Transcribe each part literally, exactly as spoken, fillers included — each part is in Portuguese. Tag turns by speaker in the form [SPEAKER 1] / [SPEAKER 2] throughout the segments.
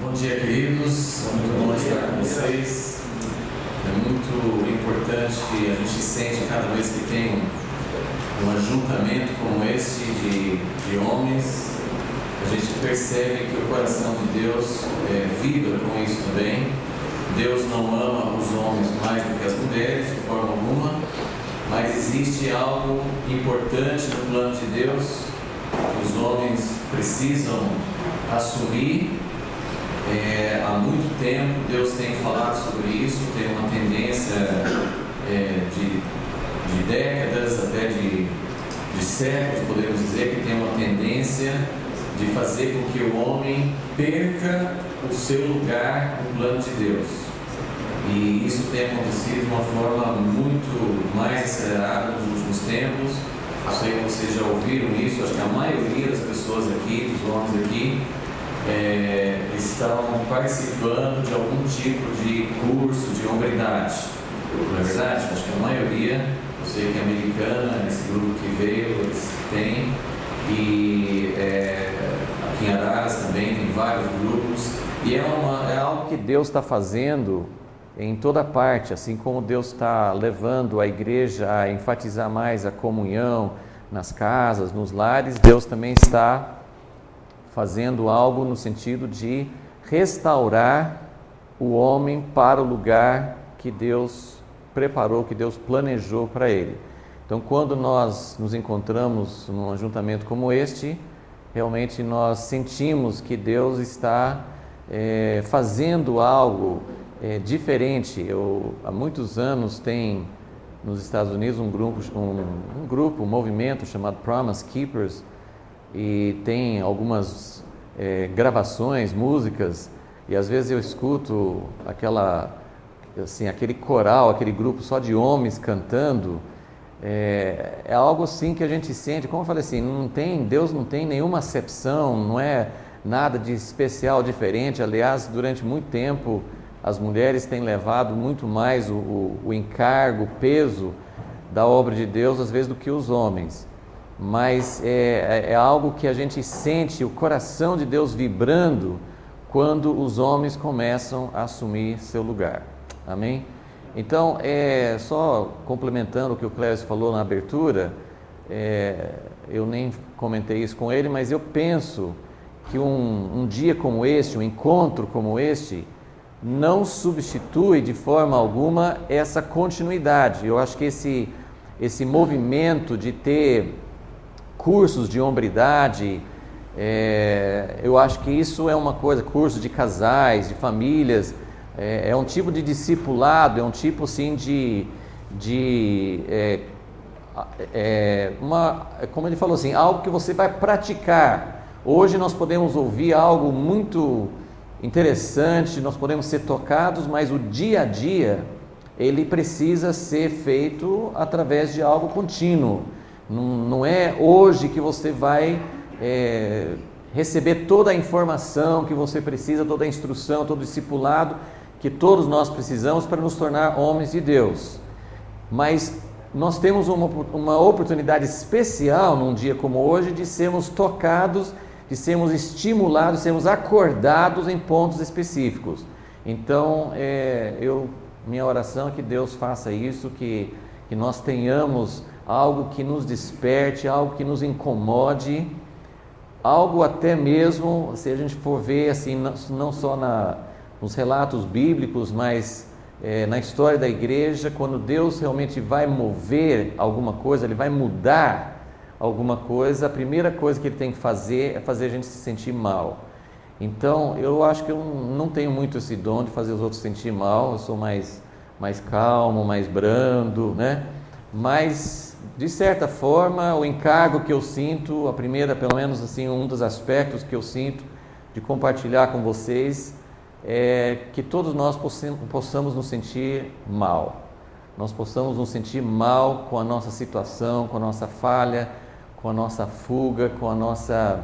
[SPEAKER 1] Bom dia, queridos. É muito bom estar com vocês. É muito importante que a gente sente cada vez que tem um, um ajuntamento como esse de, de homens, a gente percebe que o coração de Deus é, vibra com isso também. Deus não ama os homens mais do que as mulheres, de forma alguma, mas existe algo importante no plano de Deus que os homens precisam assumir. É, há muito tempo Deus tem falado sobre isso, tem uma tendência é, de, de décadas, até de, de séculos, podemos dizer, que tem uma tendência de fazer com que o homem perca o seu lugar no plano de Deus. E isso tem acontecido de uma forma muito mais acelerada nos últimos tempos. Eu sei que vocês já ouviram isso, acho que a maioria das pessoas aqui, dos homens aqui, É, estão participando de algum tipo de curso de hombridade. Não é verdade? Acho que a maioria, eu sei que a americana, esse grupo que veio, eles têm, e é, aqui em Araras também tem vários grupos, e é, uma, é algo que Deus está fazendo em toda parte, assim como Deus está levando a igreja a enfatizar mais a comunhão nas casas, nos lares. Deus também está fazendo algo no sentido de restaurar o homem para o lugar que Deus preparou, que Deus planejou para ele. Então, quando nós nos encontramos num ajuntamento como este, realmente nós sentimos que Deus está é, fazendo algo é, diferente. Eu, há muitos anos tem nos Estados Unidos um grupo, um, um grupo, um movimento chamado Promise Keepers, e tem algumas é, gravações, músicas, e às vezes eu escuto aquela, assim, aquele coral, aquele grupo só de homens cantando. É, é algo assim que a gente sente, como eu falei assim, não tem, Deus não tem nenhuma acepção, não é nada de especial, diferente. Aliás, durante muito tempo as mulheres têm levado muito mais o, o, o encargo, o peso da obra de Deus, às vezes, do que os homens. Mas é, é algo que a gente sente o coração de Deus vibrando quando os homens começam a assumir seu lugar. Amém? Então, é, só complementando o que o Clécio falou na abertura, é, eu nem comentei isso com ele, mas eu penso que um, um dia como este, um encontro como este, não substitui de forma alguma essa continuidade. Eu acho que esse, esse movimento de ter cursos de hombridade, é, eu acho que isso é uma coisa, cursos de casais, de famílias, é, é um tipo de discipulado, é um tipo assim de, de é, é, uma, como ele falou assim, algo que você vai praticar. Hoje nós podemos ouvir algo muito interessante, nós podemos ser tocados, mas o dia a dia, ele precisa ser feito através de algo contínuo. Não, não é hoje que você vai é, receber toda a informação que você precisa, toda a instrução, todo o discipulado que todos nós precisamos para nos tornar homens de Deus. Mas nós temos uma, uma oportunidade especial num dia como hoje de sermos tocados, de sermos estimulados, de sermos acordados em pontos específicos. Então, é, eu, minha oração é que Deus faça isso, que, que nós tenhamos algo que nos desperte, algo que nos incomode, algo até mesmo, se a gente for ver assim, não só na, nos relatos bíblicos, mas é, na história da igreja, quando Deus realmente vai mover alguma coisa, Ele vai mudar alguma coisa, a primeira coisa que Ele tem que fazer é fazer a gente se sentir mal. Então, eu acho que eu não tenho muito esse dom de fazer os outros sentir mal, eu sou mais, mais calmo, mais brando, né? Mas de certa forma, o encargo que eu sinto, a primeira, pelo menos assim, um dos aspectos que eu sinto de compartilhar com vocês é que todos nós possamos nos sentir mal. Nós possamos nos sentir mal com a nossa situação, com a nossa falha, com a nossa fuga, com a nossa,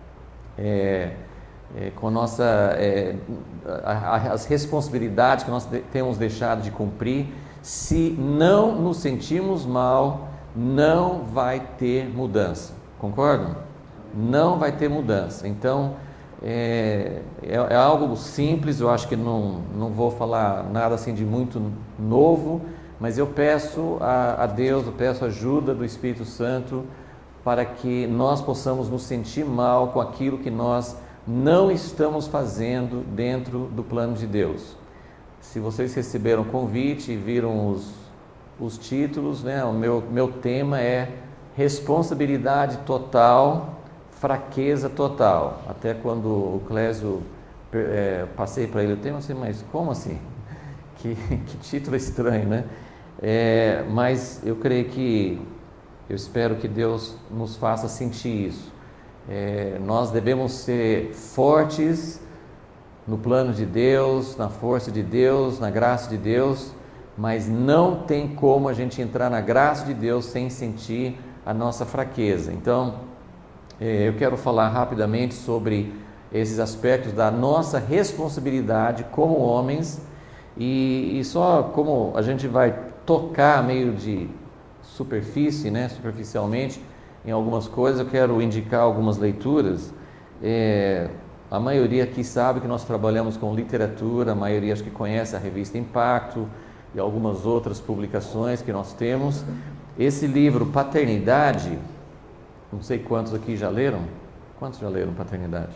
[SPEAKER 1] é, é, com a nossa, é, as responsabilidades que nós temos deixado de cumprir. Se não nos sentirmos mal, não vai ter mudança. Concordam? Não vai ter mudança. Então,
[SPEAKER 2] É, é, é algo simples, eu acho que não, não vou falar nada assim de muito novo, mas eu peço a, a Deus, eu peço a ajuda do Espírito Santo para que nós possamos nos sentir mal com aquilo que nós não estamos fazendo dentro do plano de Deus. Se vocês receberam o convite e viram os, os títulos, né, o meu, meu tema é responsabilidade total, fraqueza total. Até quando o Clésio, é, passei para ele o tema, assim, mas como assim? Que, que título estranho, né? É, mas eu creio que, eu espero que Deus nos faça sentir isso. É, nós devemos ser fortes no plano de Deus, na força de Deus, na graça de Deus, mas não tem como a gente entrar na graça de Deus sem sentir a nossa fraqueza. Então, eu quero falar rapidamente sobre esses aspectos da nossa responsabilidade como homens e, e só como a gente vai tocar meio de superfície, né, superficialmente em algumas coisas, eu quero indicar algumas leituras. É, a maioria aqui sabe que nós trabalhamos com literatura, a maioria acho que conhece a revista Impacto e algumas outras publicações que nós temos. Esse livro, Paternidade, não sei quantos aqui já leram. Quantos já leram Paternidade?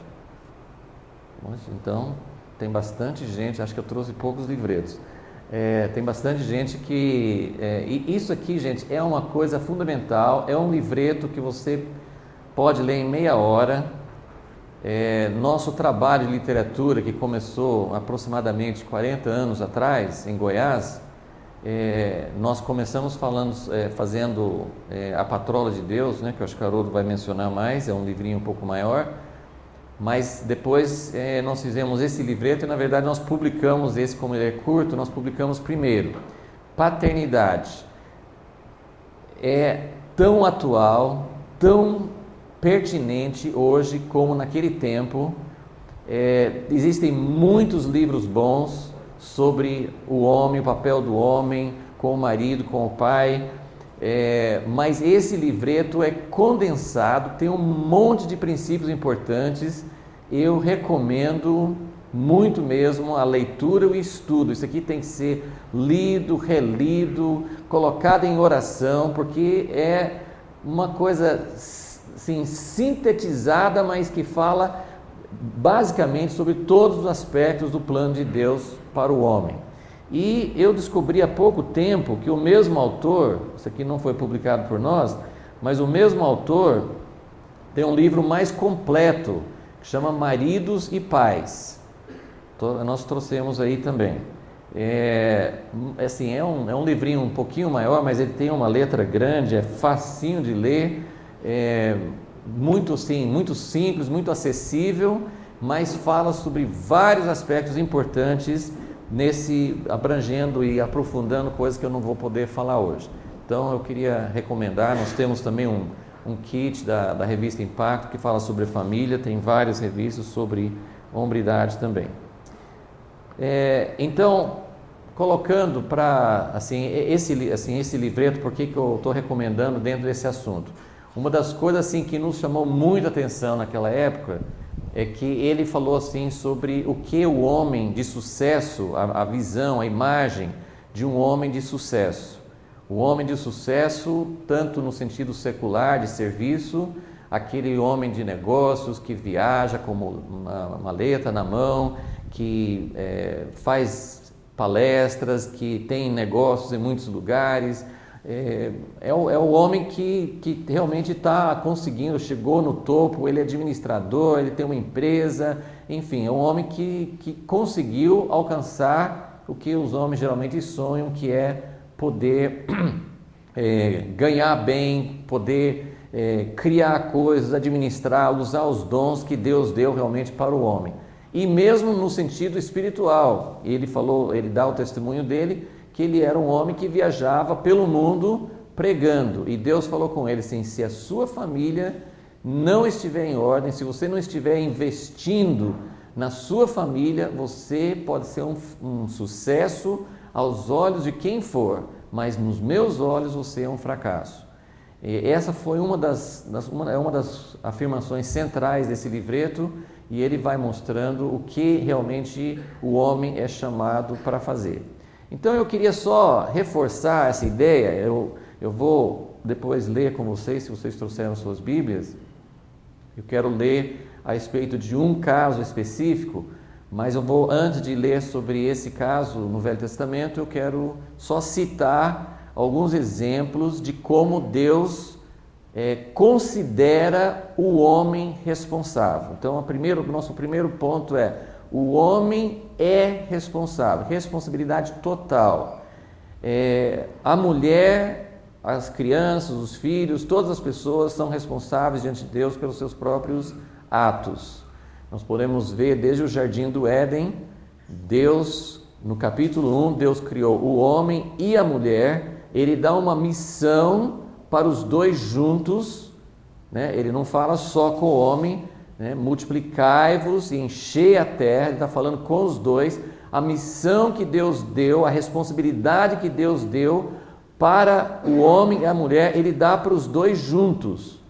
[SPEAKER 2] Então, tem bastante gente, acho que eu trouxe poucos livretos. É, tem bastante gente que... É, e isso aqui, gente, é uma coisa fundamental, é um livreto que você pode ler em meia hora. É, nosso trabalho de literatura, que começou aproximadamente quarenta anos atrás, em Goiás, É, nós começamos falando, é, fazendo é, A Patrola de Deus, né, que eu acho que o Haroldo vai mencionar mais, é um livrinho um pouco maior, mas depois é, nós fizemos esse livreto e na verdade nós publicamos esse, como ele é curto, nós publicamos primeiro. Paternidade é tão atual, tão pertinente hoje como naquele tempo. É, existem muitos livros bons sobre o homem, o papel do homem com o marido, com o pai, é, mas esse livreto é condensado, tem um monte de princípios importantes. Eu recomendo muito mesmo a leitura e o estudo. Isso aqui tem que ser lido, relido, colocado em oração, porque é uma coisa assim, sintetizada, mas que fala basicamente sobre todos os aspectos do plano de Deus para o homem. E eu descobri há pouco tempo que o mesmo autor, isso aqui não foi publicado por nós, mas o mesmo autor tem um livro mais completo, que chama Maridos e Pais. Nós trouxemos aí também. É, assim, é, um, é um livrinho um pouquinho maior, mas ele tem uma letra grande, é facinho de ler, é muito, sim, muito simples, muito acessível, mas fala sobre vários aspectos importantes, nesse abrangendo e aprofundando coisas que eu não vou poder falar hoje. Então eu queria recomendar. Nós temos também um, um kit da, da revista Impacto que fala sobre família, tem várias revistas sobre hombridade também. É, então, colocando para assim, esse, assim, esse livreto, por que que eu estou recomendando dentro desse assunto? Uma das coisas assim, que nos chamou muita atenção naquela época é que ele falou assim, sobre o que o homem de sucesso, a, a visão, a imagem de um homem de sucesso. O homem de sucesso, tanto no sentido secular, de serviço, aquele homem de negócios que viaja com uma maleta na mão, que é, faz palestras, que tem negócios em muitos lugares. É, é, o, é o homem que, que realmente está conseguindo, chegou no topo, ele é administrador, ele tem uma empresa, enfim, é um homem que, que conseguiu alcançar o que os homens geralmente sonham, que é poder é, ganhar bem, poder é, criar coisas, administrar, usar os dons que Deus deu realmente para o homem. E mesmo no sentido espiritual, ele falou, ele dá o testemunho dele, que ele era um homem que viajava pelo mundo pregando, e Deus falou com ele assim: se a sua família não estiver em ordem, se você não estiver investindo na sua família, você pode ser um, um sucesso aos olhos de quem for, mas nos meus olhos você é um fracasso. E essa foi uma das, das, uma, uma das afirmações centrais desse livreto, e ele vai mostrando o que realmente o homem é chamado para fazer. Então eu queria só reforçar essa ideia, eu, eu vou depois ler com vocês, se vocês trouxeram suas Bíblias, eu quero ler a respeito de um caso específico, mas eu vou, antes de ler sobre esse caso no Velho Testamento, eu quero só citar alguns exemplos de como Deus é, considera o homem responsável. Então, o primeiro, nosso primeiro ponto é: o homem é responsável, responsabilidade total. É, a mulher, as crianças, os filhos, todas as pessoas são responsáveis diante de Deus pelos seus próprios atos. Nós podemos ver desde o Jardim do Éden, Deus, no capítulo um, Deus criou o homem e a mulher, ele dá uma missão para os dois juntos, né? Ele não fala só com o homem, né? Multiplicai-vos e enchei a terra, ele está falando com os dois, a missão que Deus deu, a responsabilidade que Deus deu para o homem e a mulher, ele dá para os dois juntos.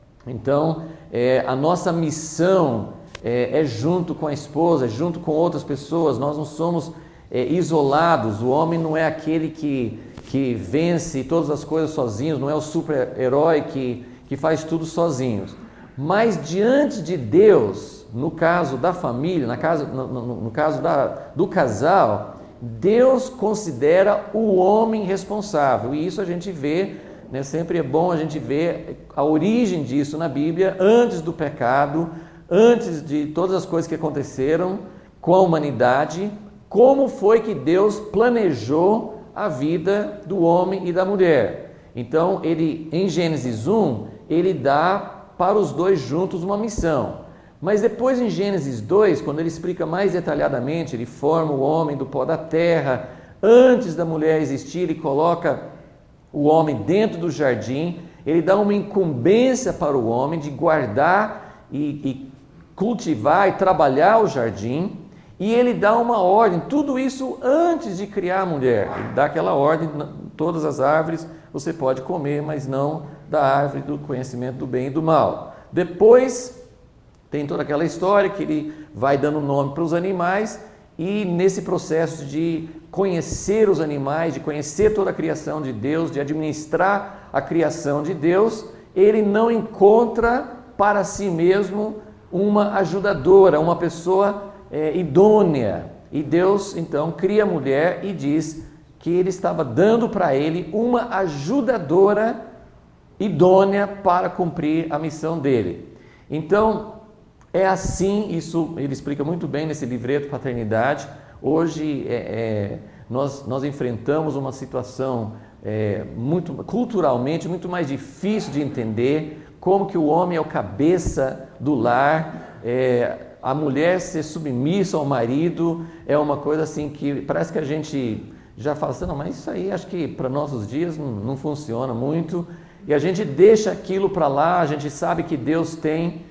[SPEAKER 2] Então, é, a nossa missão é, é junto com a esposa, é junto com outras pessoas, nós não somos é, isolados, o homem não é aquele que, que vence todas as coisas sozinhos, não é o super-herói que, que faz tudo sozinhos. Mas diante de Deus, no caso da família, na casa, no, no, no caso da, do casal, Deus considera o homem responsável, e isso a gente vê, né, sempre é bom a gente ver a origem disso na Bíblia, antes do pecado, antes de todas as coisas que aconteceram com a humanidade, como foi que Deus planejou a vida do homem e da mulher. Então, ele, em Gênesis um, ele dá para os dois juntos uma missão. Mas depois em Gênesis dois, quando ele explica mais detalhadamente, ele forma o homem do pó da terra, antes da mulher existir, ele coloca o homem dentro do jardim, ele dá uma incumbência para o homem de guardar e, e cultivar e trabalhar o jardim, e ele dá uma ordem, tudo isso antes de criar a mulher. Ele dá aquela ordem: todas as árvores você pode comer, mas não da árvore do conhecimento do bem e do mal. Depois tem toda aquela história que ele vai dando nome para os animais, e nesse processo de conhecer os animais, de conhecer toda a criação de Deus, de administrar a criação de Deus, ele não encontra para si mesmo uma ajudadora, uma pessoa é, idônea. E Deus então cria a mulher e diz que ele estava dando para ele uma ajudadora idônea para cumprir a missão dele. Então, é assim, isso ele explica muito bem nesse livreto Paternidade. Hoje é, é, nós, nós enfrentamos uma situação é, muito, culturalmente muito mais difícil de entender, como que o homem é o cabeça do lar, é, a mulher ser submissa ao marido, é uma coisa assim que parece que a gente já fala assim: não, mas isso aí acho que para nossos dias não, não funciona muito, e a gente deixa aquilo para lá. A gente sabe que Deus tem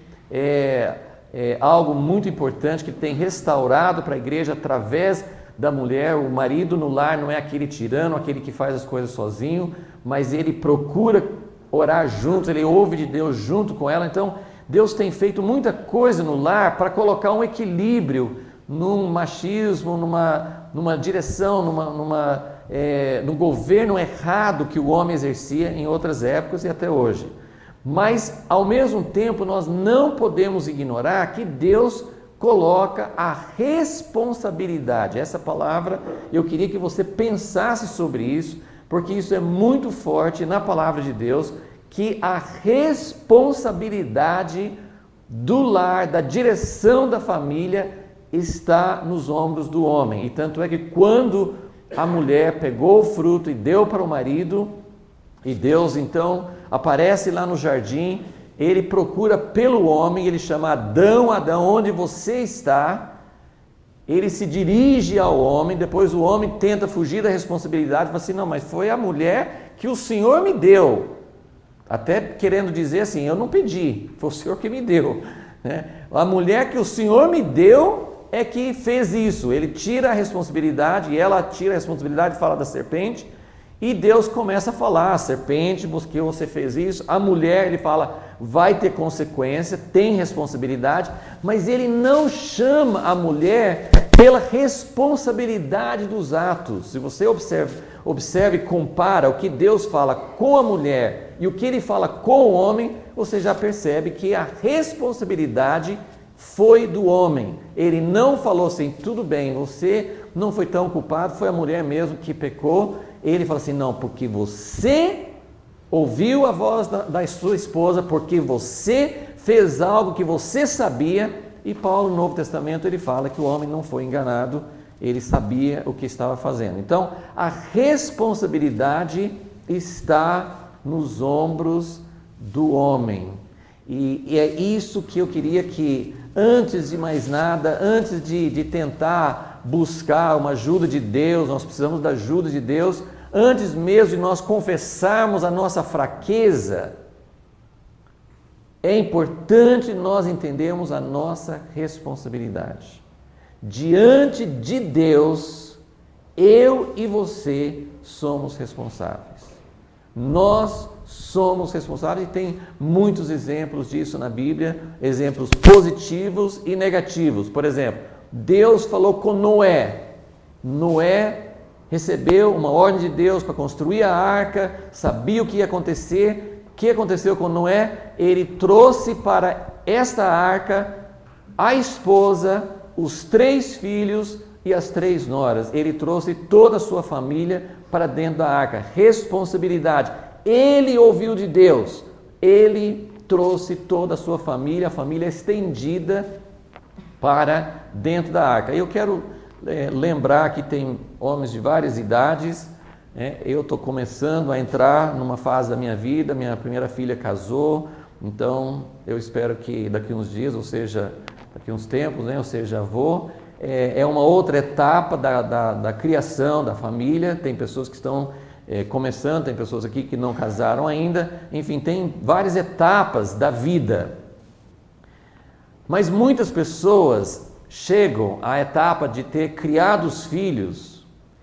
[SPEAKER 2] é, é, algo muito importante, que tem restaurado para a igreja através da mulher. O marido no lar não é aquele tirano, aquele que faz as coisas sozinho, mas ele procura orar junto, ele ouve de Deus junto com ela. Então Deus tem feito muita coisa no lar para colocar um equilíbrio num machismo, numa, numa direção, numa, numa, é, no governo errado que o homem exercia em outras épocas e até hoje. Mas, ao mesmo tempo, nós não podemos ignorar que Deus coloca a responsabilidade. Essa palavra, eu queria que você pensasse sobre isso, porque isso é muito forte na palavra de Deus, que a responsabilidade do lar, da direção da família, está nos ombros do homem. E tanto é que quando a mulher pegou o fruto e deu para o marido, e Deus então aparece lá no jardim, ele procura pelo homem, ele chama: Adão, Adão, onde você está? Ele se dirige ao homem, depois o homem tenta fugir da responsabilidade, fala assim: não, mas foi a mulher que o Senhor me deu. Até querendo dizer assim: eu não pedi, foi o Senhor que me deu. Né? A mulher que o Senhor me deu é que fez isso. Ele tira a responsabilidade, e ela tira a responsabilidade e fala da serpente, e Deus começa a falar: a serpente, porque você fez isso. A mulher, ele fala: vai ter consequência, tem responsabilidade, mas ele não chama a mulher pela responsabilidade dos atos. Se você observa, observa e compara o que Deus fala com a mulher e o que ele fala com o homem, você já percebe que a responsabilidade foi do homem. Ele não falou assim, tudo bem, você não foi tão culpado, foi a mulher mesmo que pecou. Ele fala assim, não, porque você ouviu a voz da, da sua esposa, porque você fez algo que você sabia. E Paulo, no Novo Testamento, ele fala que o homem não foi enganado, ele sabia o que estava fazendo. Então, a responsabilidade está nos ombros do homem. E, e é isso que eu queria que, antes de mais nada, antes de, de tentar buscar uma ajuda de Deus, nós precisamos da ajuda de Deus, antes mesmo de nós confessarmos a nossa fraqueza, é importante nós entendermos a nossa responsabilidade. Diante de Deus, eu e você somos responsáveis. Nós somos responsáveis e tem muitos exemplos disso na Bíblia, exemplos positivos e negativos. Por exemplo, Deus falou com Noé. Noé recebeu uma ordem de Deus para construir a arca, sabia o que ia acontecer. O que aconteceu com Noé? Ele trouxe para esta arca a esposa, os três filhos e as três noras. Ele trouxe toda a sua família para dentro da arca. Responsabilidade. Ele ouviu de Deus. Ele trouxe toda a sua família, a família estendida, para dentro da arca. Eu quero é, lembrar que tem homens de várias idades. É, eu estou começando a entrar numa fase da minha vida, minha primeira filha casou, então eu espero que daqui uns dias, ou seja, daqui uns tempos, né, ou seja, avô, é, é uma outra etapa da, da, da criação da família. Tem pessoas que estão é, começando, tem pessoas aqui que não casaram ainda, enfim, tem várias etapas da vida. Mas muitas pessoas chegam à etapa de ter criado os filhos.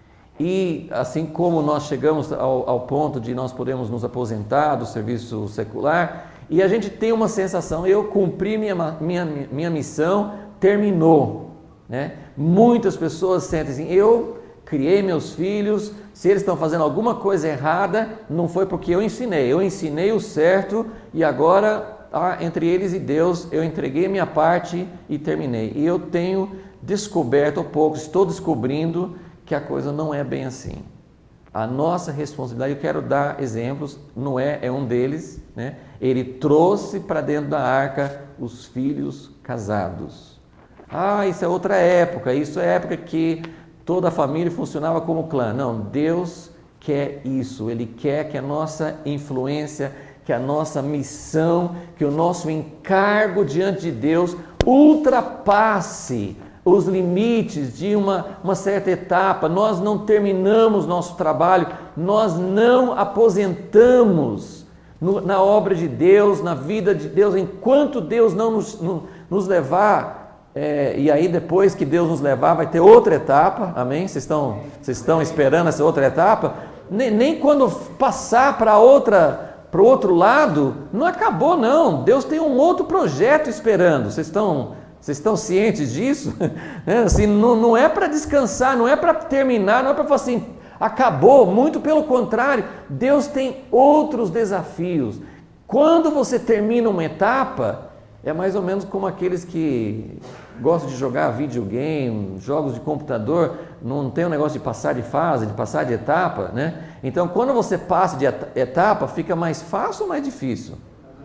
[SPEAKER 2] E assim como nós chegamos ao, ao ponto de nós podemos nos aposentar do serviço secular, e a gente tem uma sensação, eu cumpri minha, minha, minha missão, terminou. Né? Muitas pessoas sentem assim, eu criei meus filhos, se eles estão fazendo alguma coisa errada, não foi porque eu ensinei, eu ensinei o certo e agora, ah, entre eles e Deus, eu entreguei minha parte e terminei. E eu tenho descoberto, ou pouco, estou descobrindo que a coisa não é bem assim. A nossa responsabilidade, eu quero dar exemplos, Noé é um deles, né? Ele trouxe para dentro da arca os filhos casados. Ah, isso é outra época, isso é época que toda a família funcionava como clã. Não, Deus quer isso, Ele quer que a nossa influência, que a nossa missão, que o nosso encargo diante de Deus ultrapasse os limites de uma, uma certa etapa. Nós não terminamos nosso trabalho, nós não aposentamos no, na obra de Deus, na vida de Deus, enquanto Deus não nos, no, nos levar, é, e aí depois que Deus nos levar vai ter outra etapa, amém? Vocês estão, vocês estão esperando essa outra etapa? Nem, nem quando passar para outra... para o outro lado, não acabou não, Deus tem um outro projeto esperando, vocês estão, vocês estão cientes disso? É, assim, não, não é para descansar, não é para terminar, não é para falar assim, acabou, muito pelo contrário, Deus tem outros desafios. Quando você termina uma etapa, é mais ou menos como aqueles que gostam de jogar videogame, jogos de computador, não tem um negócio de passar de fase, de passar de etapa, né? Então, quando você passa de etapa, fica mais fácil ou mais difícil?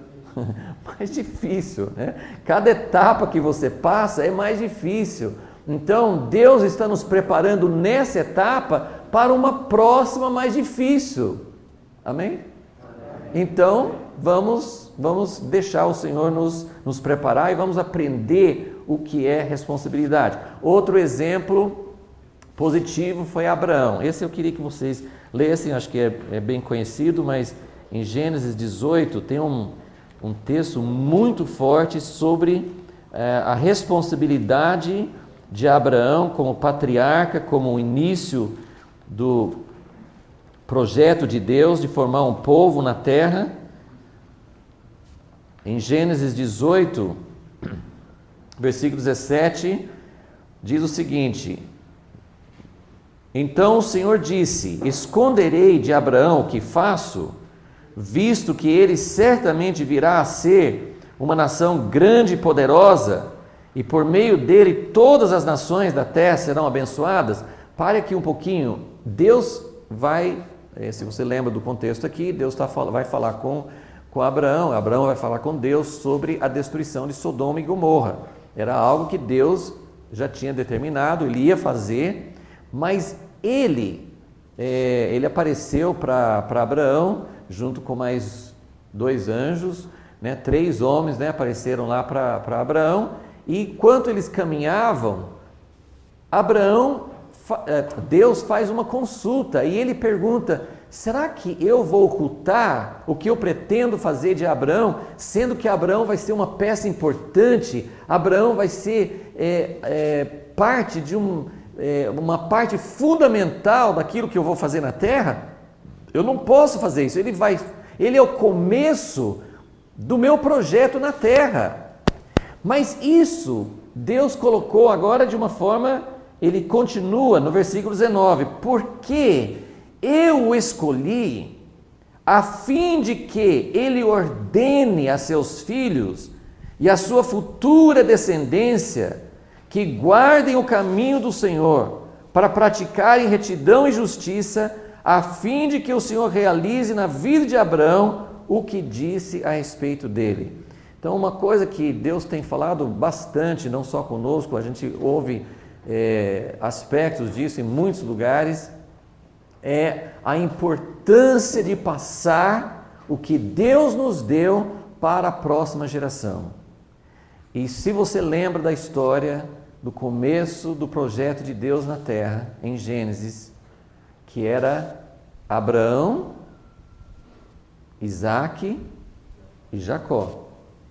[SPEAKER 2] Mais difícil, né? Cada etapa que você passa é mais difícil. Então, Deus está nos preparando nessa etapa para uma próxima mais difícil. Amém? Então, vamos, vamos deixar o Senhor nos, nos preparar e vamos aprender o que é responsabilidade. Outro exemplo positivo foi Abraão. Esse eu queria que vocês lessem, acho que é, é bem conhecido, mas em Gênesis dezoito tem um, um texto muito forte sobre é, a responsabilidade de Abraão como patriarca, como o início do projeto de Deus de formar um povo na terra. Em Gênesis dezoito, versículo dezessete, diz o seguinte: então o Senhor disse: esconderei de Abraão o que faço, visto que ele certamente virá a ser uma nação grande e poderosa, e por meio dele todas as nações da terra serão abençoadas. Pare aqui um pouquinho. Deus vai, se você lembra do contexto aqui, Deus tá, vai falar com, com Abraão, Abraão vai falar com Deus sobre a destruição de Sodoma e Gomorra. Era algo que Deus já tinha determinado, ele ia fazer, mas ele, é, ele apareceu para Abraão, junto com mais dois anjos, né, três homens, né, apareceram lá para Abraão, e enquanto eles caminhavam, Abraão, Deus faz uma consulta, e ele pergunta: será que eu vou ocultar o que eu pretendo fazer de Abraão, sendo que Abraão vai ser uma peça importante, Abraão vai ser é, é, parte de um, é, uma parte fundamental daquilo que eu vou fazer na terra? Eu não posso fazer isso, ele, vai, ele é o começo do meu projeto na terra. Mas isso Deus colocou agora de uma forma, ele continua no versículo dezenove: porque eu o escolhi a fim de que ele ordene a seus filhos e a sua futura descendência que guardem o caminho do Senhor para praticarem retidão e justiça, a fim de que o Senhor realize na vida de Abraão o que disse a respeito dele. Então, uma coisa que Deus tem falado bastante, não só conosco, a gente ouve é, aspectos disso em muitos lugares, é a importância de passar o que Deus nos deu para a próxima geração. E se você lembra da história do começo do projeto de Deus na terra, em Gênesis, que era Abraão, Isaque e Jacó.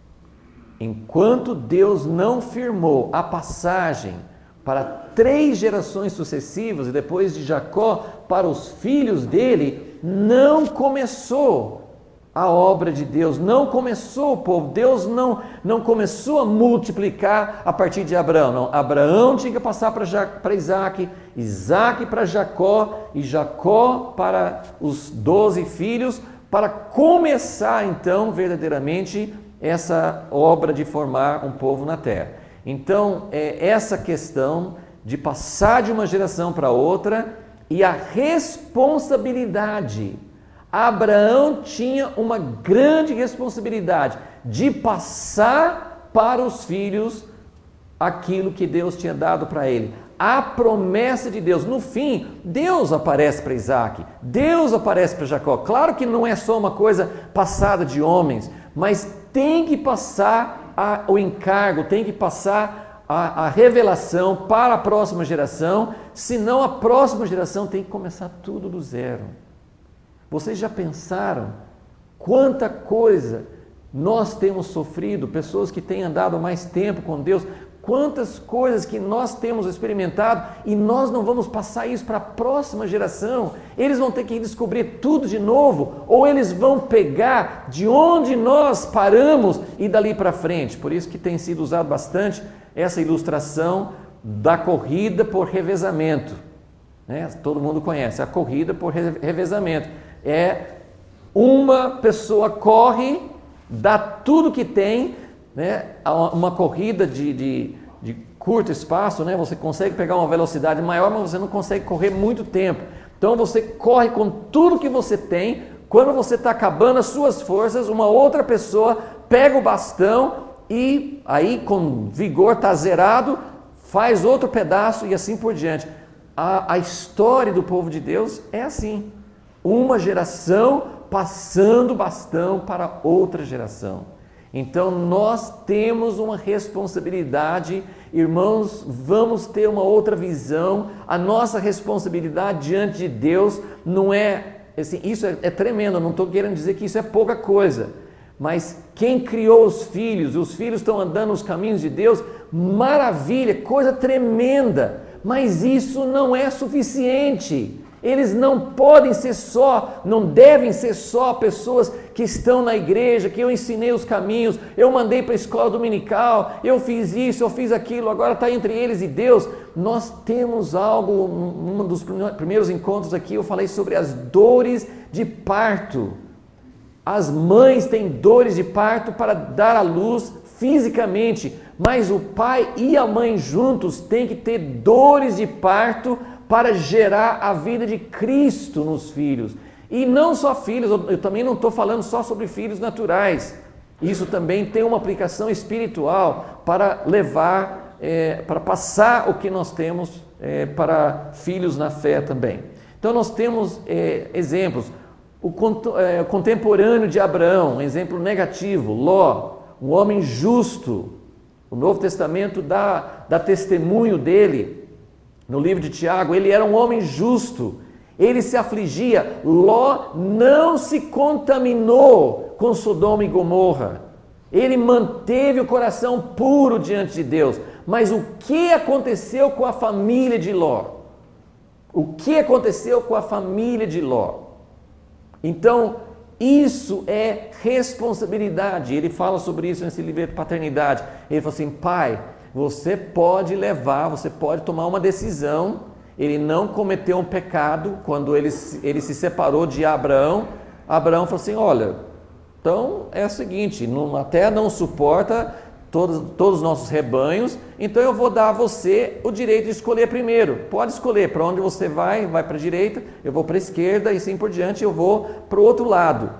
[SPEAKER 2] Enquanto Deus não firmou a passagem para três gerações sucessivas, e depois de Jacó para os filhos dele, não começou a obra de Deus, não começou o povo, Deus não, não começou a multiplicar a partir de Abraão, não. Abraão tinha que passar para, ja, para Isaque, Isaque para Jacó, e Jacó para os doze filhos, para começar então verdadeiramente essa obra de formar um povo na terra. Então, é essa questão de passar de uma geração para outra e a responsabilidade. Abraão tinha uma grande responsabilidade de passar para os filhos aquilo que Deus tinha dado para ele. A promessa de Deus. No fim, Deus aparece para Isaque, Deus aparece para Jacó. Claro que não é só uma coisa passada de homens, mas tem que passar a, o encargo, tem que passar a, a revelação para a próxima geração, senão a próxima geração tem que começar tudo do zero. Vocês já pensaram quanta coisa nós temos sofrido, pessoas que têm andado mais tempo com Deus, quantas coisas que nós temos experimentado e nós não vamos passar isso para a próxima geração. Eles vão ter que descobrir tudo de novo, ou eles vão pegar de onde nós paramos e dali para frente. Por isso que tem sido usado bastante essa ilustração da corrida por revezamento, né? Todo mundo conhece a corrida por revezamento. É uma pessoa corre, dá tudo que tem, né? Uma corrida de, de, de curto espaço, né? Você consegue pegar uma velocidade maior, mas você não consegue correr muito tempo. Então você corre com tudo que você tem. Quando você está acabando as suas forças, uma outra pessoa pega o bastão e aí com vigor está zerado, faz outro pedaço e assim por diante. A, a história do povo de Deus é assim. Uma geração passando o bastão para outra geração. Então nós temos uma responsabilidade, irmãos, vamos ter uma outra visão. A nossa responsabilidade diante de Deus não é, assim, isso é, é tremendo, eu não estou querendo dizer que isso é pouca coisa, mas quem criou os filhos, os filhos estão andando nos caminhos de Deus, maravilha, coisa tremenda, mas isso não é suficiente. Eles não podem ser só, não devem ser só pessoas que estão na igreja, que eu ensinei os caminhos, eu mandei para a escola dominical, eu fiz isso, eu fiz aquilo, agora está entre eles e Deus. Nós temos algo, um dos primeiros encontros aqui, eu falei sobre as dores de parto. As mães têm dores de parto para dar à luz fisicamente, mas o pai e a mãe juntos têm que ter dores de parto para gerar a vida de Cristo nos filhos. E não só filhos, eu também não estou falando só sobre filhos naturais. Isso também tem uma aplicação espiritual para levar, é, para passar o que nós temos é, para filhos na fé também. Então nós temos é, exemplos. O é, contemporâneo de Abraão, um exemplo negativo, Ló, um homem justo. O Novo Testamento dá, dá testemunho dele. No livro de Tiago, ele era um homem justo, ele se afligia. Ló não se contaminou com Sodoma e Gomorra, ele manteve o coração puro diante de Deus. Mas o que aconteceu com a família de Ló? O que aconteceu com a família de Ló? Então, isso é responsabilidade. Ele fala sobre isso nesse livro de paternidade. Ele fala assim: pai, você pode levar, você pode tomar uma decisão. Ele não cometeu um pecado quando ele, ele se separou de Abraão. Abraão falou assim: olha, então é o seguinte, não, a terra não suporta todos, todos os nossos rebanhos, então eu vou dar a você o direito de escolher primeiro. Pode escolher para onde você vai, vai para a direita, eu vou para a esquerda e assim por diante, eu vou para o outro lado.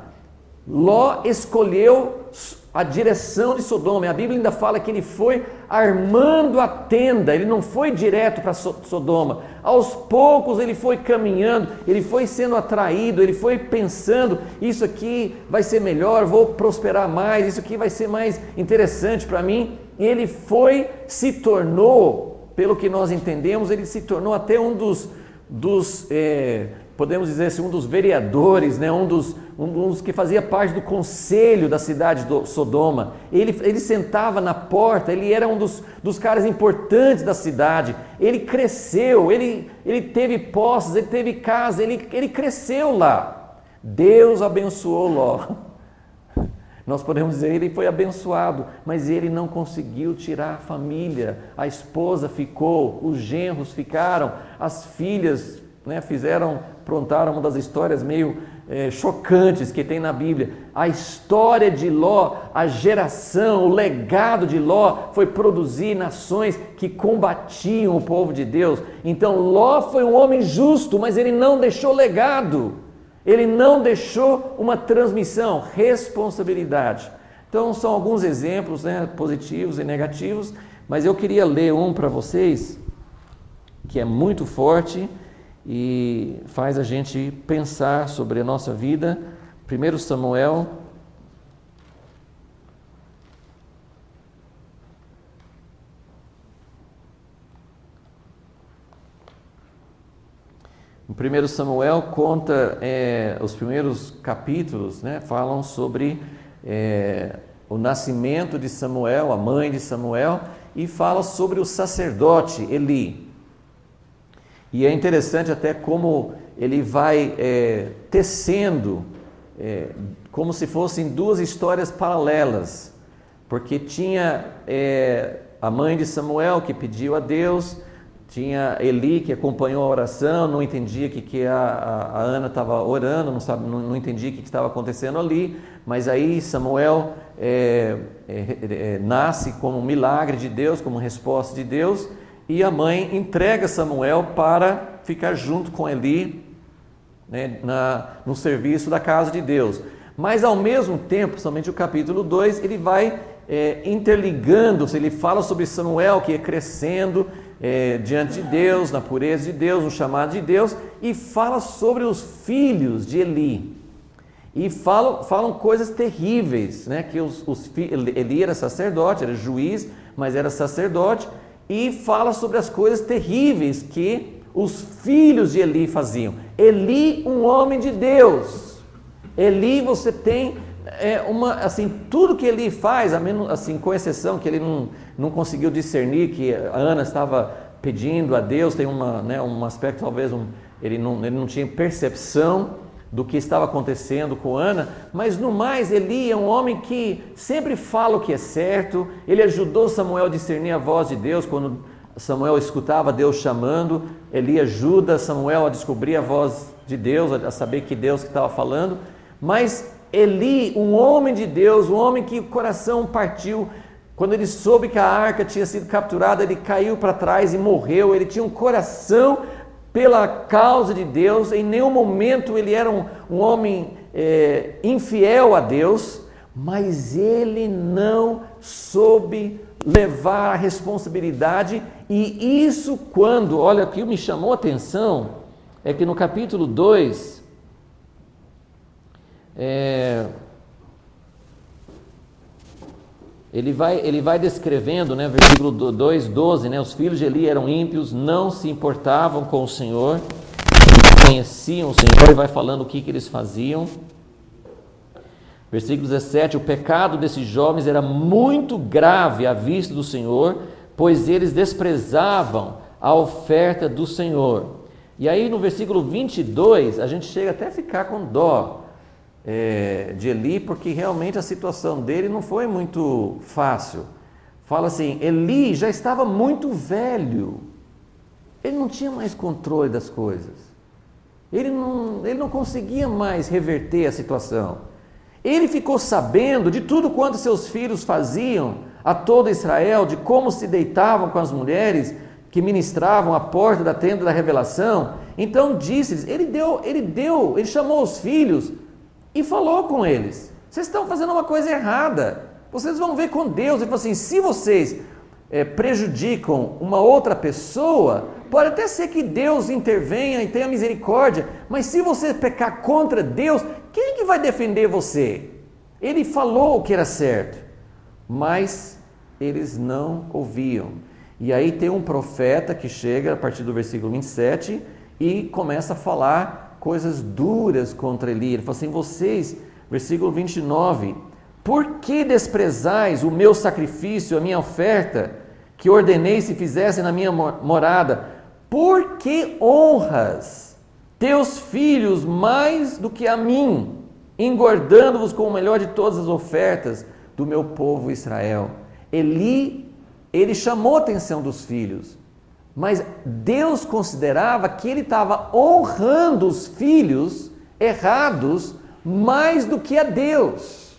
[SPEAKER 2] Ló escolheu a direção de Sodoma. A Bíblia ainda fala que ele foi armando a tenda, ele não foi direto para Sodoma. Aos poucos ele foi caminhando, ele foi sendo atraído, ele foi pensando: isso aqui vai ser melhor, vou prosperar mais, isso aqui vai ser mais interessante para mim. E ele foi, se tornou, pelo que nós entendemos, ele se tornou até um dos, dos é, podemos dizer assim, um dos vereadores, né? um, dos, um dos que fazia parte do conselho da cidade de Sodoma. Ele, ele sentava na porta, ele era um dos, dos caras importantes da cidade. Ele cresceu, ele, ele teve posses, ele teve casa, ele, ele cresceu lá. Deus abençoou Ló. Nós podemos dizer, ele foi abençoado, mas ele não conseguiu tirar a família. A esposa ficou, os genros ficaram, as filhas, né, fizeram, prontaram uma das histórias meio é, chocantes que tem na Bíblia. A história de Ló, a geração, o legado de Ló foi produzir nações que combatiam o povo de Deus. Então Ló foi um homem justo, mas ele não deixou legado. Ele não deixou uma transmissão, responsabilidade. Então são alguns exemplos, né, positivos e negativos, mas eu queria ler um para vocês, que é muito forte e faz a gente pensar sobre a nossa vida. primeiro Samuel, O primeiro Samuel conta, é, os primeiros capítulos, né, falam sobre é, o nascimento de Samuel, a mãe de Samuel, e fala sobre o sacerdote Eli. E é interessante até como ele vai é, tecendo, é, como se fossem duas histórias paralelas, porque tinha é, a mãe de Samuel que pediu a Deus, tinha Eli que acompanhou a oração, não entendia o que, que a, a, a Ana estava orando, não, sabe, não, não entendia o que estava acontecendo ali, mas aí Samuel é, é, é, nasce como um milagre de Deus, como resposta de Deus, e a mãe entrega Samuel para ficar junto com Eli, né, na, no serviço da casa de Deus. Mas ao mesmo tempo, somente o capítulo dois, ele vai é, interligando-se, ele fala sobre Samuel que ia crescendo, É, diante de Deus, na pureza de Deus, no chamado de Deus, e fala sobre os filhos de Eli. E falam, falam coisas terríveis, né? Que os, os, Eli era sacerdote, era juiz, mas era sacerdote, e fala sobre as coisas terríveis que os filhos de Eli faziam. Eli, um homem de Deus. Eli, você tem é, uma, assim, tudo que Eli faz, a menos, assim, com exceção que ele não, não conseguiu discernir que a Ana estava pedindo a Deus, tem uma, né, um aspecto talvez, um, ele, não, ele não tinha percepção do que estava acontecendo com Ana, mas no mais Eli é um homem que sempre fala o que é certo, ele ajudou Samuel a discernir a voz de Deus, quando Samuel escutava Deus chamando, Eli ajuda Samuel a descobrir a voz de Deus, a saber que Deus que estava falando, mas Eli, um homem de Deus, um homem que o coração partiu, quando ele soube que a arca tinha sido capturada, ele caiu para trás e morreu, ele tinha um coração pela causa de Deus, em nenhum momento ele era um, um homem é, infiel a Deus, mas ele não soube levar a responsabilidade, e isso quando, olha, o que me chamou a atenção, é que no capítulo dois, é, ele, vai, ele vai descrevendo, né, versículo dois, doze, né, os filhos de Eli eram ímpios, não se importavam com o Senhor, conheciam o Senhor, e vai falando o que, que eles faziam. Versículo dezessete, o pecado desses jovens era muito grave à vista do Senhor, pois eles desprezavam a oferta do Senhor. E aí no versículo vinte e dois, a gente chega até a ficar com dó é, de Eli, porque realmente a situação dele não foi muito fácil. Fala assim, Eli já estava muito velho, ele não tinha mais controle das coisas, ele não, ele não conseguia mais reverter a situação. Ele ficou sabendo de tudo quanto seus filhos faziam a todo Israel, de como se deitavam com as mulheres que ministravam à porta da tenda da revelação. Então disse-lhes, ele deu, ele deu, ele chamou os filhos e falou com eles, vocês estão fazendo uma coisa errada, vocês vão ver com Deus. Ele falou assim, se vocês é, prejudicam uma outra pessoa, pode até ser que Deus intervenha e tenha misericórdia, mas se você pecar contra Deus, quem que vai defender você? Ele falou o que era certo, mas eles não ouviam. E aí tem um profeta que chega a partir do versículo vinte e sete e começa a falar coisas duras contra Eli. Ele fala assim, vocês, versículo vinte e nove, por que desprezais o meu sacrifício, a minha oferta, que ordenei se fizessem na minha morada? Por que honras teus filhos mais do que a mim, engordando-vos com o melhor de todas as ofertas do meu povo Israel? Eli, ele chamou a atenção dos filhos, mas Deus considerava que ele estava honrando os filhos errados mais do que a Deus.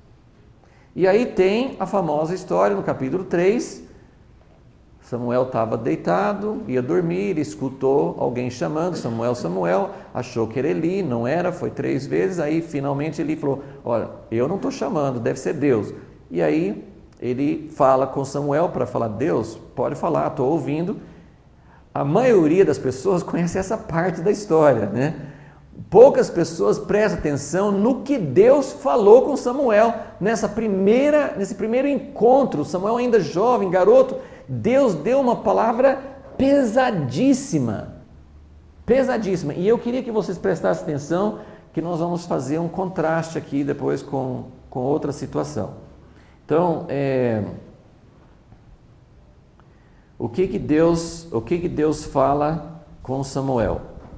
[SPEAKER 2] E aí tem a famosa história no capítulo três, Samuel estava deitado, ia dormir, ele escutou alguém chamando, Samuel, Samuel, achou que era Eli, não era, foi três vezes, aí finalmente Eli falou, olha, eu não estou chamando, deve ser Deus. E aí ele fala com Samuel para falar, Deus, pode falar, estou ouvindo. A maioria das pessoas conhece essa parte da história, né? Poucas pessoas prestam atenção no que Deus falou com Samuel, nessa primeira, nesse primeiro encontro, Samuel ainda jovem, garoto, Deus deu uma palavra pesadíssima, pesadíssima, e eu queria que vocês prestassem atenção, que nós vamos fazer um contraste aqui depois com, com outra situação. Então, é, o que que Deus, o que que Deus fala com Samuel?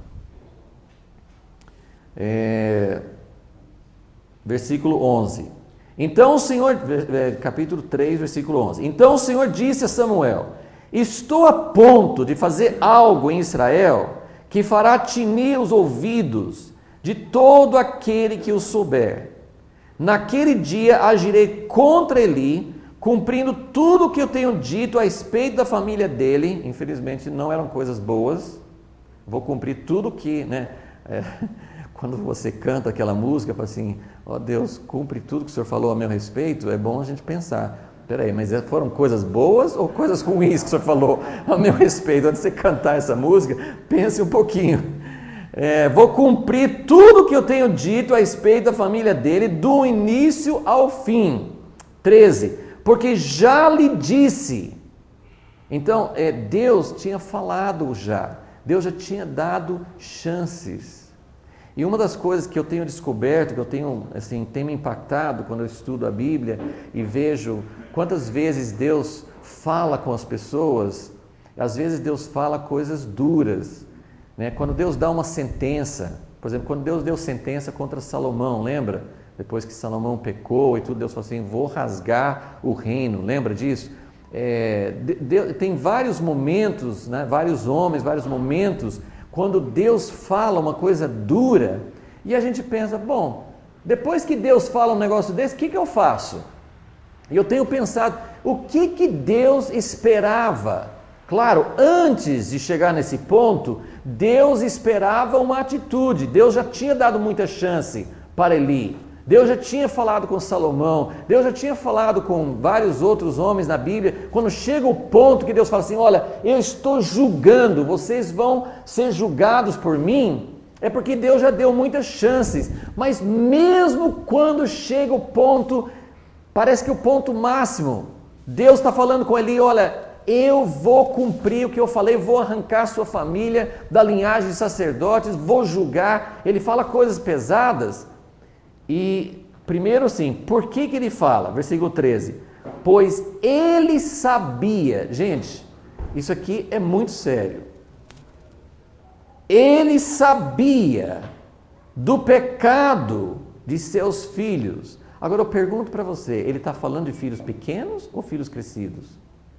[SPEAKER 2] É, versículo onze. Então o Senhor, capítulo três, versículo onze. Então o Senhor disse a Samuel, estou a ponto de fazer algo em Israel que fará tinir os ouvidos de todo aquele que o souber. Naquele dia agirei contra Eli, cumprindo tudo o que eu tenho dito a respeito da família dele. Infelizmente não eram coisas boas. Vou cumprir tudo que, né? É, quando você canta aquela música, fala assim, ó oh, Deus, cumpre tudo que o Senhor falou a meu respeito, é bom a gente pensar, peraí, mas foram coisas boas ou coisas ruins que o Senhor falou a meu respeito? Antes de você cantar essa música, pense um pouquinho. É, vou cumprir tudo que eu tenho dito a respeito da família dele, do início ao fim. treze. Porque já lhe disse. Então, é, Deus tinha falado já. Deus já tinha dado chances. E uma das coisas que eu tenho descoberto, que eu tenho, assim, tem me impactado quando eu estudo a Bíblia e vejo quantas vezes Deus fala com as pessoas, Às vezes Deus fala coisas duras, né? Quando Deus dá uma sentença, por exemplo, quando Deus deu sentença contra Salomão, lembra? Depois que Salomão pecou e tudo, Deus falou assim, vou rasgar o reino, lembra disso? É, de, de, tem vários momentos, né? Vários homens, vários momentos, quando Deus fala uma coisa dura, e a gente pensa, bom, depois que Deus fala um negócio desse, o que, que eu faço? E eu tenho pensado, o que, que Deus esperava? Claro, antes de chegar nesse ponto, Deus esperava uma atitude, Deus já tinha dado muita chance para Eli, Deus já tinha falado com Salomão, Deus já tinha falado com vários outros homens na Bíblia. Quando chega o ponto que Deus fala assim, olha, eu estou julgando, vocês vão ser julgados por mim, é porque Deus já deu muitas chances, mas mesmo quando chega o ponto, parece que o ponto máximo, Deus está falando com Eli, olha, eu vou cumprir o que eu falei, vou arrancar sua família da linhagem de sacerdotes, vou julgar. Ele fala coisas pesadas. E primeiro assim, por que que ele fala? Versículo treze. Pois ele sabia, gente, isso aqui é muito sério. Ele sabia do pecado de seus filhos. Agora eu pergunto para você, ele está falando de filhos pequenos ou filhos crescidos?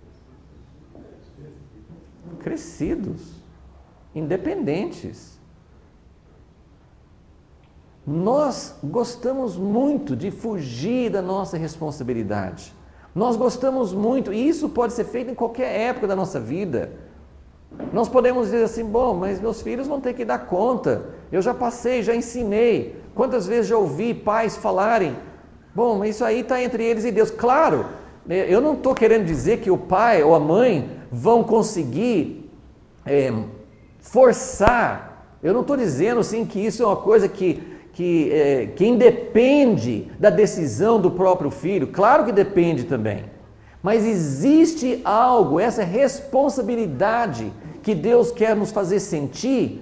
[SPEAKER 2] Crescidos, independentes. Nós gostamos muito de fugir da nossa responsabilidade. Nós gostamos muito, e isso pode ser feito em qualquer época da nossa vida. Nós podemos dizer assim, bom, mas meus filhos vão ter que dar conta. Eu já passei, já ensinei. Quantas vezes já ouvi pais falarem, bom, mas isso aí está entre eles e Deus. Claro, eu não estou querendo dizer que o pai ou a mãe vão conseguir é, forçar. Eu não estou dizendo assim que isso é uma coisa que Que, é, que independe da decisão do próprio filho, claro que depende também, mas existe algo, essa responsabilidade que Deus quer nos fazer sentir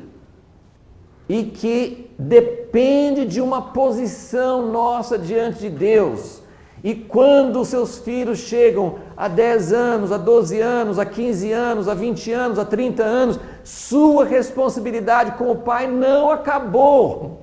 [SPEAKER 2] e que depende de uma posição nossa diante de Deus. E quando os seus filhos chegam a dez anos, a doze anos, a quinze anos, a vinte anos, a trinta anos, sua responsabilidade como pai não acabou.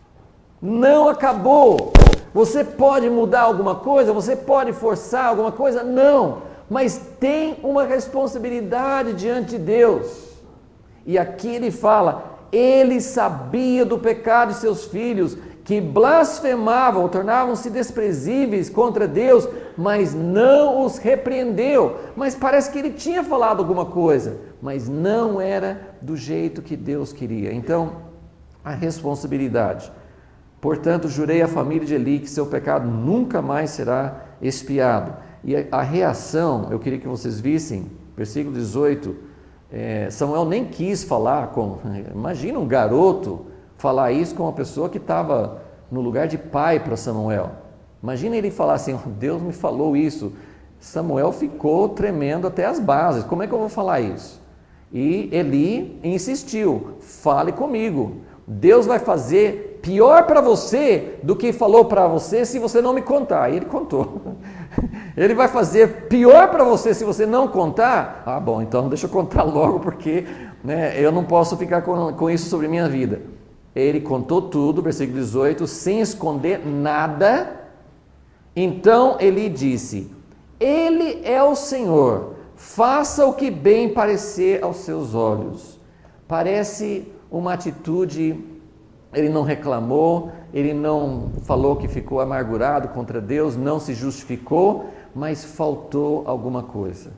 [SPEAKER 2] Não acabou. Você pode mudar alguma coisa? Você pode forçar alguma coisa? Não. Mas tem uma responsabilidade diante de Deus. E aqui ele fala, ele sabia do pecado de seus filhos, que blasfemavam, tornavam-se desprezíveis contra Deus, mas não os repreendeu. Mas parece que ele tinha falado alguma coisa, mas não era do jeito que Deus queria. Então, a responsabilidade. Portanto, jurei à família de Eli que seu pecado nunca mais será expiado. E a, a reação, eu queria que vocês vissem, versículo dezoito, é, Samuel nem quis falar com, imagina um garoto falar isso com uma pessoa que estava no lugar de pai para Samuel. Imagina ele falar assim, oh, Deus me falou isso. Samuel ficou tremendo até as bases, como é que eu vou falar isso? E Eli insistiu, fale comigo, Deus vai fazer pior para você do que falou para você se você não me contar. E ele contou. Ele vai fazer pior para você se você não contar. Ah, bom, então deixa eu contar logo, porque né, eu não posso ficar com, com isso sobre minha vida. Ele contou tudo, versículo dezoito, sem esconder nada. Então ele disse, ele é o Senhor, faça o que bem parecer aos seus olhos. Parece uma atitude, ele não reclamou, ele não falou que ficou amargurado contra Deus, não se justificou, mas faltou alguma coisa.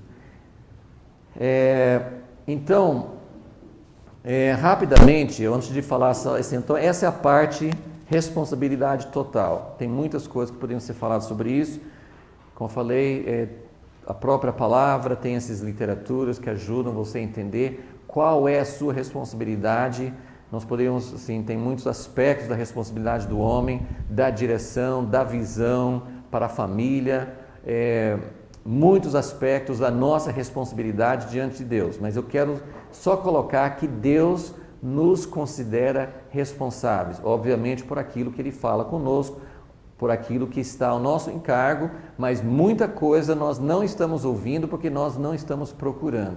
[SPEAKER 2] É, então, é, rapidamente, antes de falar, então, essa é a parte responsabilidade total. Tem muitas coisas que poderiam ser faladas sobre isso. Como eu falei, é, a própria palavra tem essas literaturas que ajudam você a entender qual é a sua responsabilidade. Nós podemos, assim, tem muitos aspectos da responsabilidade do homem, da direção, da visão para a família, é, muitos aspectos da nossa responsabilidade diante de Deus. Mas eu quero só colocar que Deus nos considera responsáveis, obviamente por aquilo que Ele fala conosco, por aquilo que está ao nosso encargo, mas muita coisa nós não estamos ouvindo porque nós não estamos procurando.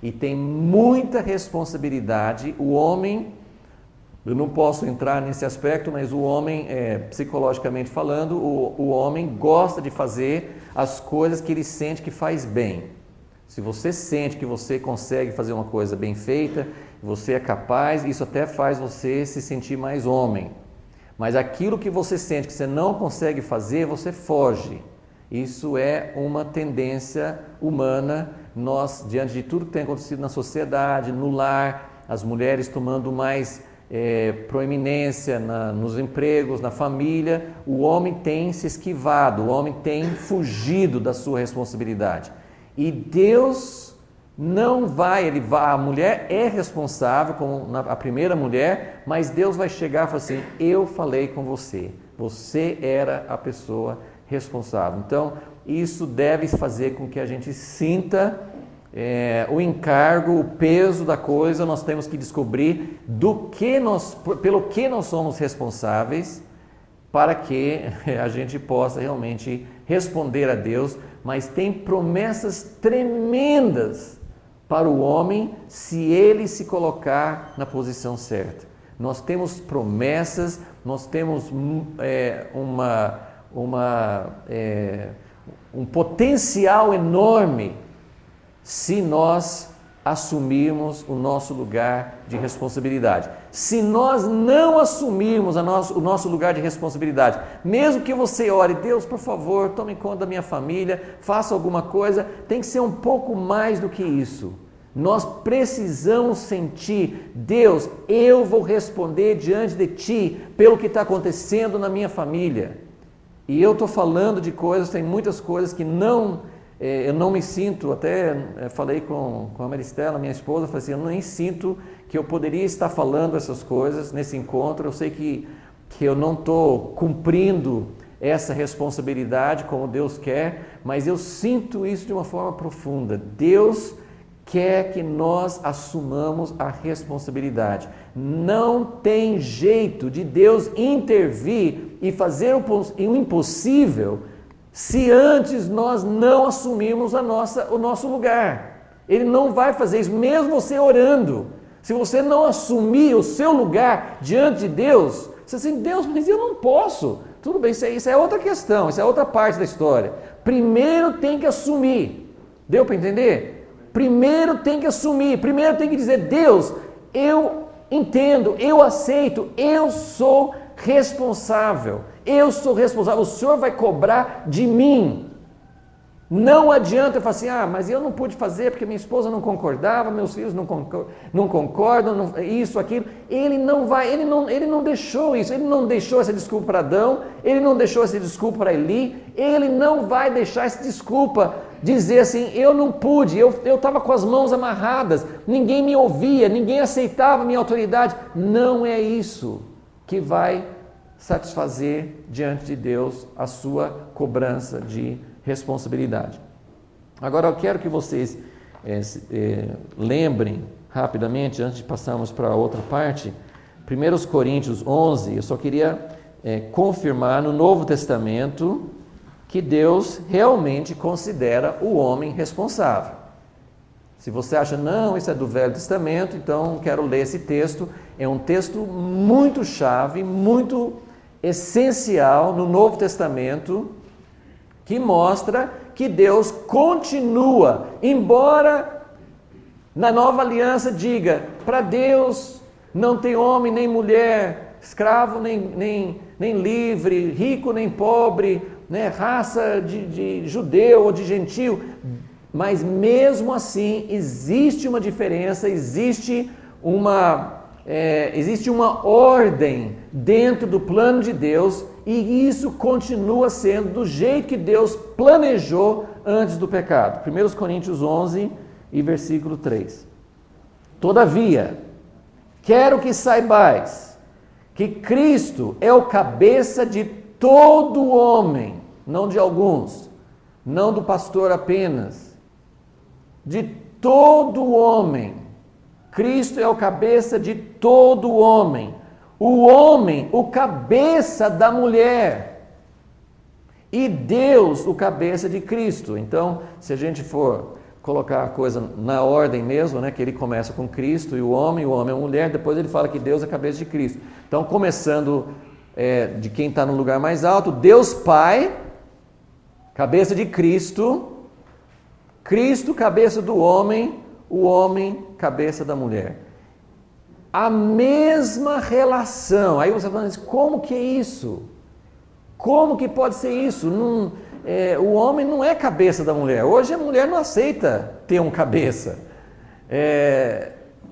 [SPEAKER 2] e tem muita responsabilidade. O homem, eu não posso entrar nesse aspecto, mas o homem, é, psicologicamente falando, o, o homem gosta de fazer as coisas que ele sente que faz bem. Se você sente que você consegue fazer uma coisa bem feita, você é capaz, isso até faz você se sentir mais homem. Mas aquilo que você sente que você não consegue fazer, você foge. Isso é uma tendência humana. Nós, diante de tudo que tem acontecido na sociedade, no lar, as mulheres tomando mais é, proeminência na, nos empregos, na família, o homem tem se esquivado, o homem tem fugido da sua responsabilidade. E Deus não vai, ele vai, a mulher é responsável, como na, a primeira mulher, mas Deus vai chegar e falar assim, eu falei com você, você era a pessoa responsável. Então, isso deve fazer com que a gente sinta é, o encargo, o peso da coisa. Nós temos que descobrir do que nós, pelo que nós somos responsáveis, para que a gente possa realmente responder a Deus. Mas tem promessas tremendas para o homem se ele se colocar na posição certa. Nós temos promessas, nós temos é, uma, uma, é, um potencial enorme se nós assumirmos o nosso lugar de responsabilidade. Se nós não assumirmos a nosso, o nosso lugar de responsabilidade, mesmo que você ore, Deus, por favor, tome conta da minha família, faça alguma coisa, tem que ser um pouco mais do que isso. Nós precisamos sentir, Deus, eu vou responder diante de Ti pelo que está acontecendo na minha família. E eu estou falando de coisas, tem muitas coisas que não... eu não me sinto, até falei com, com a Maristela, minha esposa, falei assim, eu nem sinto que eu poderia estar falando essas coisas nesse encontro, eu sei que, que eu não estou cumprindo essa responsabilidade como Deus quer, mas eu sinto isso de uma forma profunda. Deus quer que nós assumamos a responsabilidade. Não tem jeito de Deus intervir e fazer o impossível se antes nós não assumirmos a nossa, o nosso lugar. Ele não vai fazer isso, mesmo você orando. Se você não assumir o seu lugar diante de Deus, você diz assim, Deus, mas eu não posso. Tudo bem, isso é, isso é outra questão, isso é outra parte da história. Primeiro tem que assumir. Deu para entender? Primeiro tem que assumir, primeiro tem que dizer, Deus, eu entendo, eu aceito, eu sou responsável. Eu sou responsável, o Senhor vai cobrar de mim. Não adianta eu falar assim, ah, mas eu não pude fazer porque minha esposa não concordava, meus filhos não concordam, não concordam não, isso, aquilo. Ele não vai, ele não, ele não deixou isso, ele não deixou essa desculpa para Adão, ele não deixou essa desculpa para Eli, ele não vai deixar essa desculpa, dizer assim, eu não pude, eu estava com as mãos amarradas, ninguém me ouvia, ninguém aceitava a minha autoridade. Não é isso que vai satisfazer diante de Deus a sua cobrança de responsabilidade. Agora eu quero que vocês é, é, lembrem rapidamente, antes de passarmos para a outra parte, primeira Coríntios onze, eu só queria é, confirmar no Novo Testamento que Deus realmente considera o homem responsável. Se você acha, não, isso é do Velho Testamento, então quero ler esse texto. É um texto muito chave, muito essencial no Novo Testamento, que mostra que Deus continua, embora na Nova Aliança diga, para Deus não tem homem nem mulher, escravo nem, nem, nem livre, rico nem pobre, né, raça de, de judeu ou de gentio, mas mesmo assim existe uma diferença, existe uma, é, existe uma ordem dentro do plano de Deus, e isso continua sendo do jeito que Deus planejou antes do pecado. primeira Coríntios onze e versículo três. Todavia, quero que saibais que Cristo é o cabeça de todo homem, não de alguns, não do pastor apenas, de todo homem. Cristo é o cabeça de todo homem. O homem, o cabeça da mulher. E Deus, o cabeça de Cristo. Então, se a gente for colocar a coisa na ordem mesmo, né? Que ele começa com Cristo e o homem, o homem é a mulher, depois ele fala que Deus é a cabeça de Cristo. Então, começando é, de quem está no lugar mais alto, Deus Pai, cabeça de Cristo, Cristo, cabeça do homem, o homem, cabeça da mulher. A mesma relação. Aí você fala, como que é isso? Como que pode ser isso? Não, é, o homem não é cabeça da mulher. Hoje a mulher não aceita ter um cabeça. É,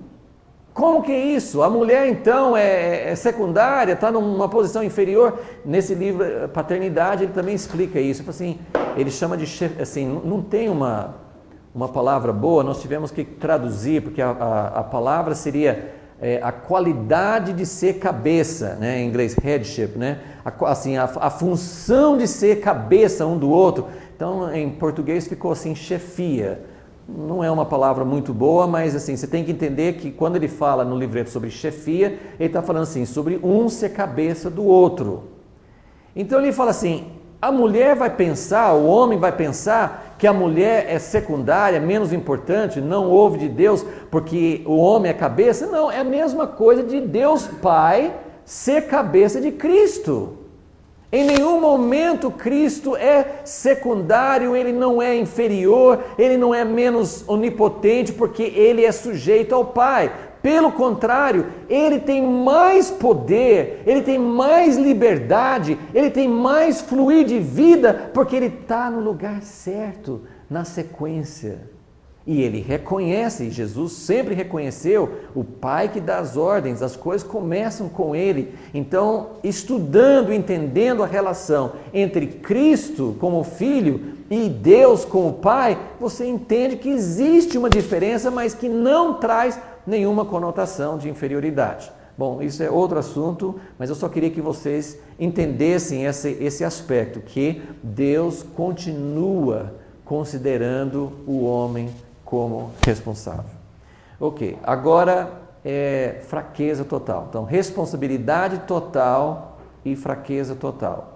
[SPEAKER 2] como que é isso? A mulher então é, é secundária, está numa posição inferior. Nesse livro Paternidade ele também explica isso. Assim, ele chama de chefe, assim, não tem uma, uma palavra boa, nós tivemos que traduzir, porque a, a, a palavra seria... É, a qualidade de ser cabeça, né? Em inglês, headship, né? A, assim, a, a função de ser cabeça um do outro. Então, em português ficou assim, chefia. Não é uma palavra muito boa, mas assim, você tem que entender que quando ele fala no livreto sobre chefia, ele está falando assim, sobre um ser cabeça do outro. Então ele fala assim, a mulher vai pensar, o homem vai pensar que a mulher é secundária, menos importante, não ouve de Deus porque o homem é cabeça. Não, é a mesma coisa de Deus Pai ser cabeça de Cristo. Em nenhum momento Cristo é secundário, ele não é inferior, ele não é menos onipotente porque ele é sujeito ao Pai. Pelo contrário, ele tem mais poder, ele tem mais liberdade, ele tem mais fluir de vida, porque ele está no lugar certo, na sequência. E ele reconhece, Jesus sempre reconheceu, o Pai que dá as ordens, as coisas começam com ele. Então, estudando, entendendo a relação entre Cristo como Filho e Deus como Pai, você entende que existe uma diferença, mas que não traz nenhuma conotação de inferioridade. Bom, isso é outro assunto, mas eu só queria que vocês entendessem esse, esse aspecto, que Deus continua considerando o homem como responsável. Ok, agora é fraqueza total. Então, responsabilidade total e fraqueza total.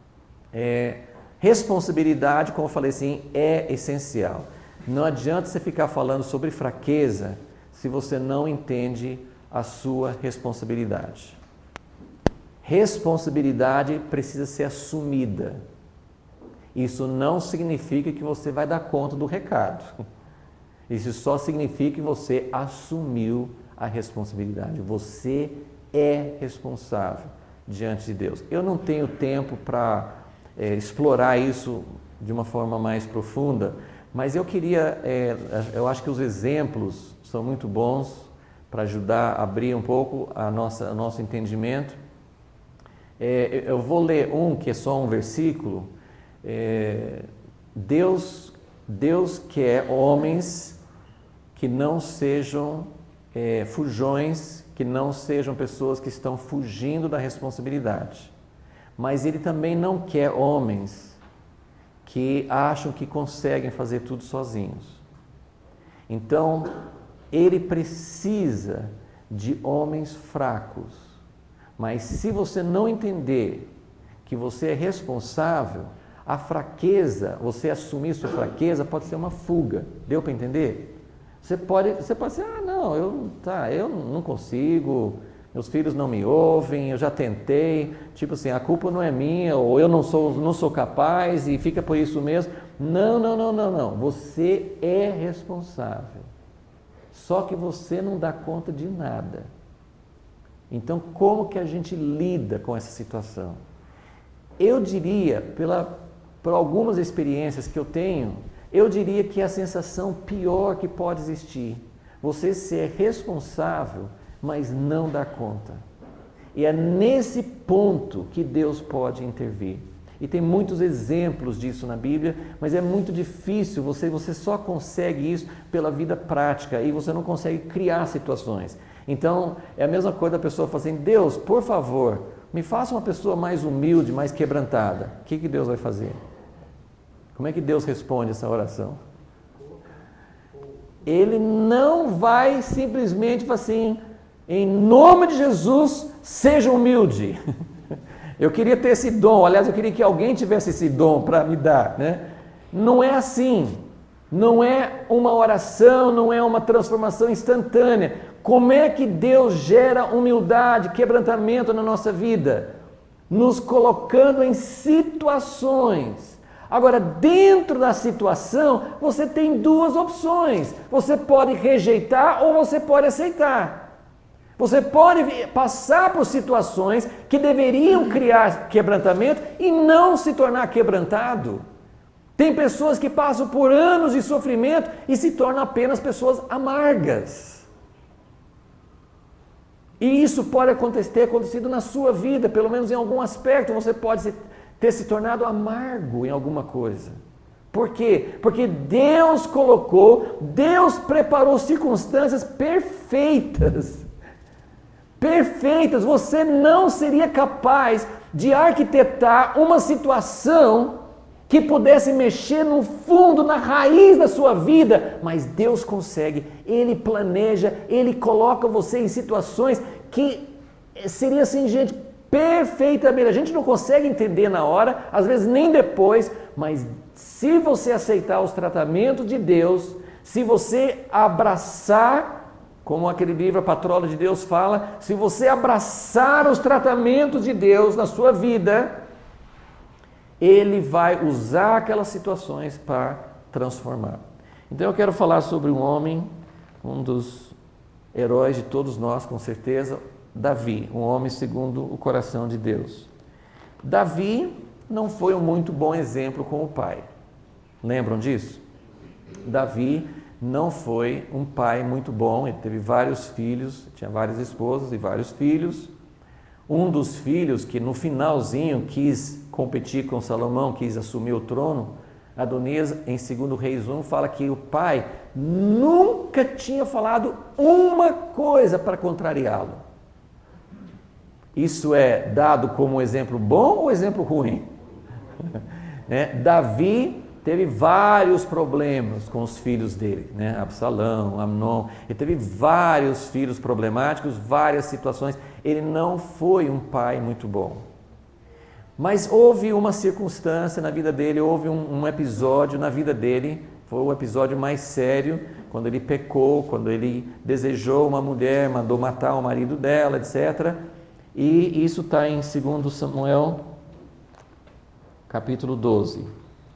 [SPEAKER 2] É, responsabilidade, como eu falei assim, é essencial. Não adianta você ficar falando sobre fraqueza se você não entende a sua responsabilidade. Responsabilidade precisa ser assumida. Isso não significa que você vai dar conta do recado. Isso só significa que você assumiu a responsabilidade. Você é responsável diante de Deus. Eu não tenho tempo para é, explorar isso de uma forma mais profunda, mas eu queria, é, eu acho que os exemplos são muito bons para ajudar a abrir um pouco a nossa, o nosso entendimento. É, eu vou ler um que é só um versículo. É, Deus, Deus quer homens que não sejam é, fujões, que não sejam pessoas que estão fugindo da responsabilidade. Mas Ele também não quer homens que acham que conseguem fazer tudo sozinhos. Então, Ele precisa de homens fracos. Mas se você não entender que você é responsável, a fraqueza, você assumir sua fraqueza, pode ser uma fuga. Deu para entender? Você pode, você pode dizer, ah, não, eu, tá, eu não consigo, meus filhos não me ouvem, eu já tentei, tipo assim, a culpa não é minha, ou eu não sou, não sou capaz e fica por isso mesmo. Não, não, não, não, não. Você é responsável. Só que você não dá conta de nada. Então, como que a gente lida com essa situação? Eu diria, pela, por algumas experiências que eu tenho, eu diria que é a sensação pior que pode existir. Você ser responsável, mas não dar conta. E é nesse ponto que Deus pode intervir. E tem muitos exemplos disso na Bíblia, mas é muito difícil, você, você só consegue isso pela vida prática e você não consegue criar situações. Então, é a mesma coisa da pessoa falar assim, Deus, por favor, me faça uma pessoa mais humilde, mais quebrantada. O que, que Deus vai fazer? Como é que Deus responde essa oração? Ele não vai simplesmente falar assim, em nome de Jesus, seja humilde. Eu queria ter esse dom, aliás, eu queria que alguém tivesse esse dom para me dar, né? Não é assim. não é uma oração, não é uma transformação instantânea. Como é que Deus gera humildade, quebrantamento na nossa vida? Nos colocando em situações. Agora, dentro da situação, você tem duas opções. Você pode rejeitar ou você pode aceitar. Você pode passar por situações que deveriam criar quebrantamento e não se tornar quebrantado. Tem pessoas que passam por anos de sofrimento e se tornam apenas pessoas amargas. E isso pode acontecer, ter acontecido na sua vida, pelo menos em algum aspecto, você pode ter se tornado amargo em alguma coisa. Por quê? Porque Deus colocou, Deus preparou circunstâncias perfeitas. Perfeitas, você não seria capaz de arquitetar uma situação que pudesse mexer no fundo, na raiz da sua vida, mas Deus consegue, Ele planeja, Ele coloca você em situações que seria assim, gente, perfeitamente, a gente não consegue entender na hora, às vezes nem depois, mas se você aceitar os tratamentos de Deus, se você abraçar, como aquele livro A Patrola de Deus fala, se você abraçar os tratamentos de Deus na sua vida, Ele vai usar aquelas situações para transformar. Então eu quero falar sobre um homem, um dos heróis de todos nós, com certeza, Davi, um homem segundo o coração de Deus. Davi não foi um muito bom exemplo com o pai. Lembram disso? Davi não foi um pai muito bom, ele teve vários filhos, tinha várias esposas e vários filhos. Um dos filhos que no finalzinho quis competir com Salomão, quis assumir o trono, Adonias, em segundo Reis um, fala que o pai nunca tinha falado uma coisa para contrariá-lo. Isso é dado como exemplo bom ou exemplo ruim? né? Davi teve vários problemas com os filhos dele, né? Absalão, Amnon, ele teve vários filhos problemáticos, várias situações, ele não foi um pai muito bom. Mas houve uma circunstância na vida dele, houve um, um episódio na vida dele, foi o episódio mais sério, quando ele pecou, quando ele desejou uma mulher, mandou matar o marido dela, etcétera. E isso está em segundo Samuel, capítulo doze.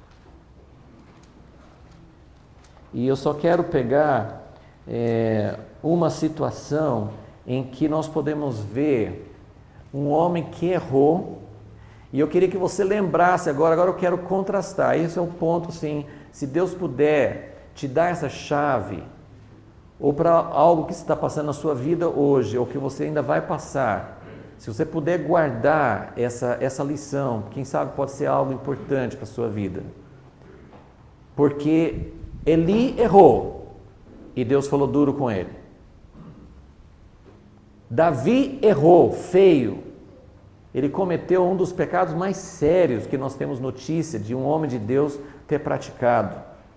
[SPEAKER 2] E eu só quero pegar é, uma situação em que nós podemos ver um homem que errou, e eu queria que você lembrasse agora, agora eu quero contrastar, esse é o ponto, sim, se Deus puder te dar essa chave, ou para algo que está passando na sua vida hoje, ou que você ainda vai passar, se você puder guardar essa, essa lição, quem sabe pode ser algo importante para a sua vida, porque Eli errou e Deus falou duro com ele. Davi errou, feio. Ele cometeu um dos pecados mais sérios que nós temos notícia de um homem de Deus ter praticado.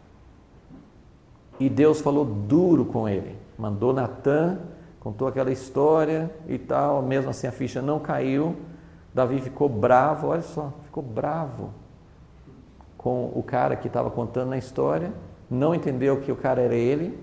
[SPEAKER 2] E Deus falou duro com ele. Mandou Natã, contou aquela história e tal, mesmo assim a ficha não caiu. Davi ficou bravo, olha só, ficou bravo com o cara que estava contando na história. Não entendeu que o cara era ele,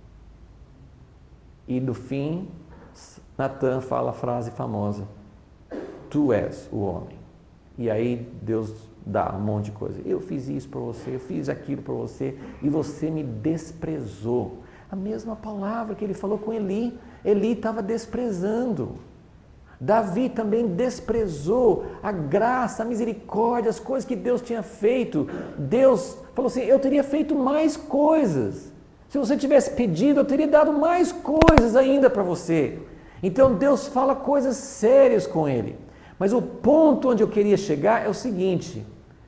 [SPEAKER 2] e no fim, Natã fala a frase famosa, tu és o homem. E aí Deus dá um monte de coisa, eu fiz isso por você, eu fiz aquilo por você, e você me desprezou. A mesma palavra que ele falou com Eli, Eli estava desprezando. Davi também desprezou a graça, a misericórdia, as coisas que Deus tinha feito. Deus falou assim, eu teria feito mais coisas. Se você tivesse pedido, eu teria dado mais coisas ainda para você. Então Deus fala coisas sérias com ele. Mas o ponto onde eu queria chegar é o seguinte.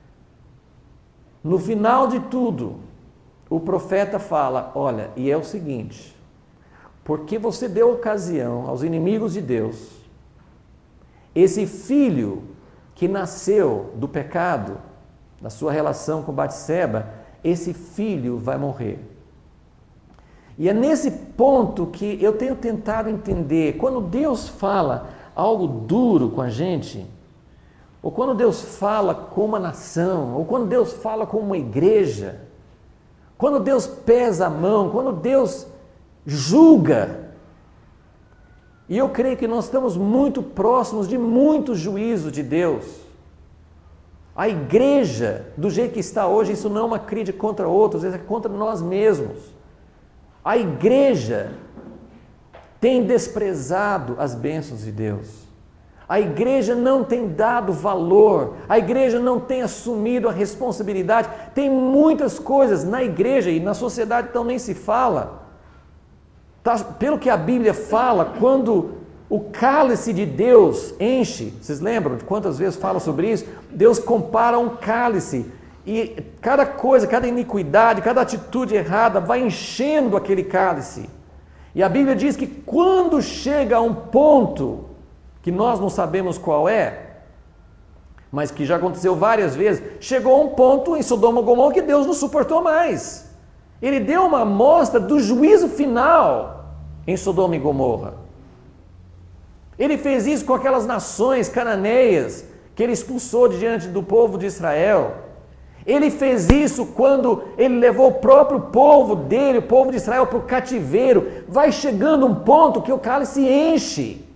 [SPEAKER 2] No final de tudo, o profeta fala, olha, e é o seguinte, porque você deu ocasião aos inimigos de Deus, esse filho que nasceu do pecado, da sua relação com Batseba, esse filho vai morrer. E é nesse ponto que eu tenho tentado entender, quando Deus fala algo duro com a gente, ou quando Deus fala com uma nação, ou quando Deus fala com uma igreja, quando Deus pesa a mão, quando Deus julga. E eu creio que nós estamos muito próximos de muito juízo de Deus. A igreja, do jeito que está hoje, isso não é uma crítica contra outros, isso é contra nós mesmos. A igreja tem desprezado as bênçãos de Deus. A igreja não tem dado valor, a igreja não tem assumido a responsabilidade. Tem muitas coisas na igreja e na sociedade então nem se fala. Tá, pelo que a Bíblia fala, quando o cálice de Deus enche, vocês lembram de quantas vezes fala sobre isso? Deus compara um cálice e cada coisa, cada iniquidade, cada atitude errada vai enchendo aquele cálice. E a Bíblia diz que quando chega a um ponto que nós não sabemos qual é, mas que já aconteceu várias vezes, chegou a um ponto em Sodoma e Gomorra que Deus não suportou mais. Ele deu uma amostra do juízo final em Sodoma e Gomorra. Ele fez isso com aquelas nações cananeias que ele expulsou de diante do povo de Israel. Ele fez isso quando ele levou o próprio povo dele, o povo de Israel, para o cativeiro. Vai chegando um ponto que o cálice enche.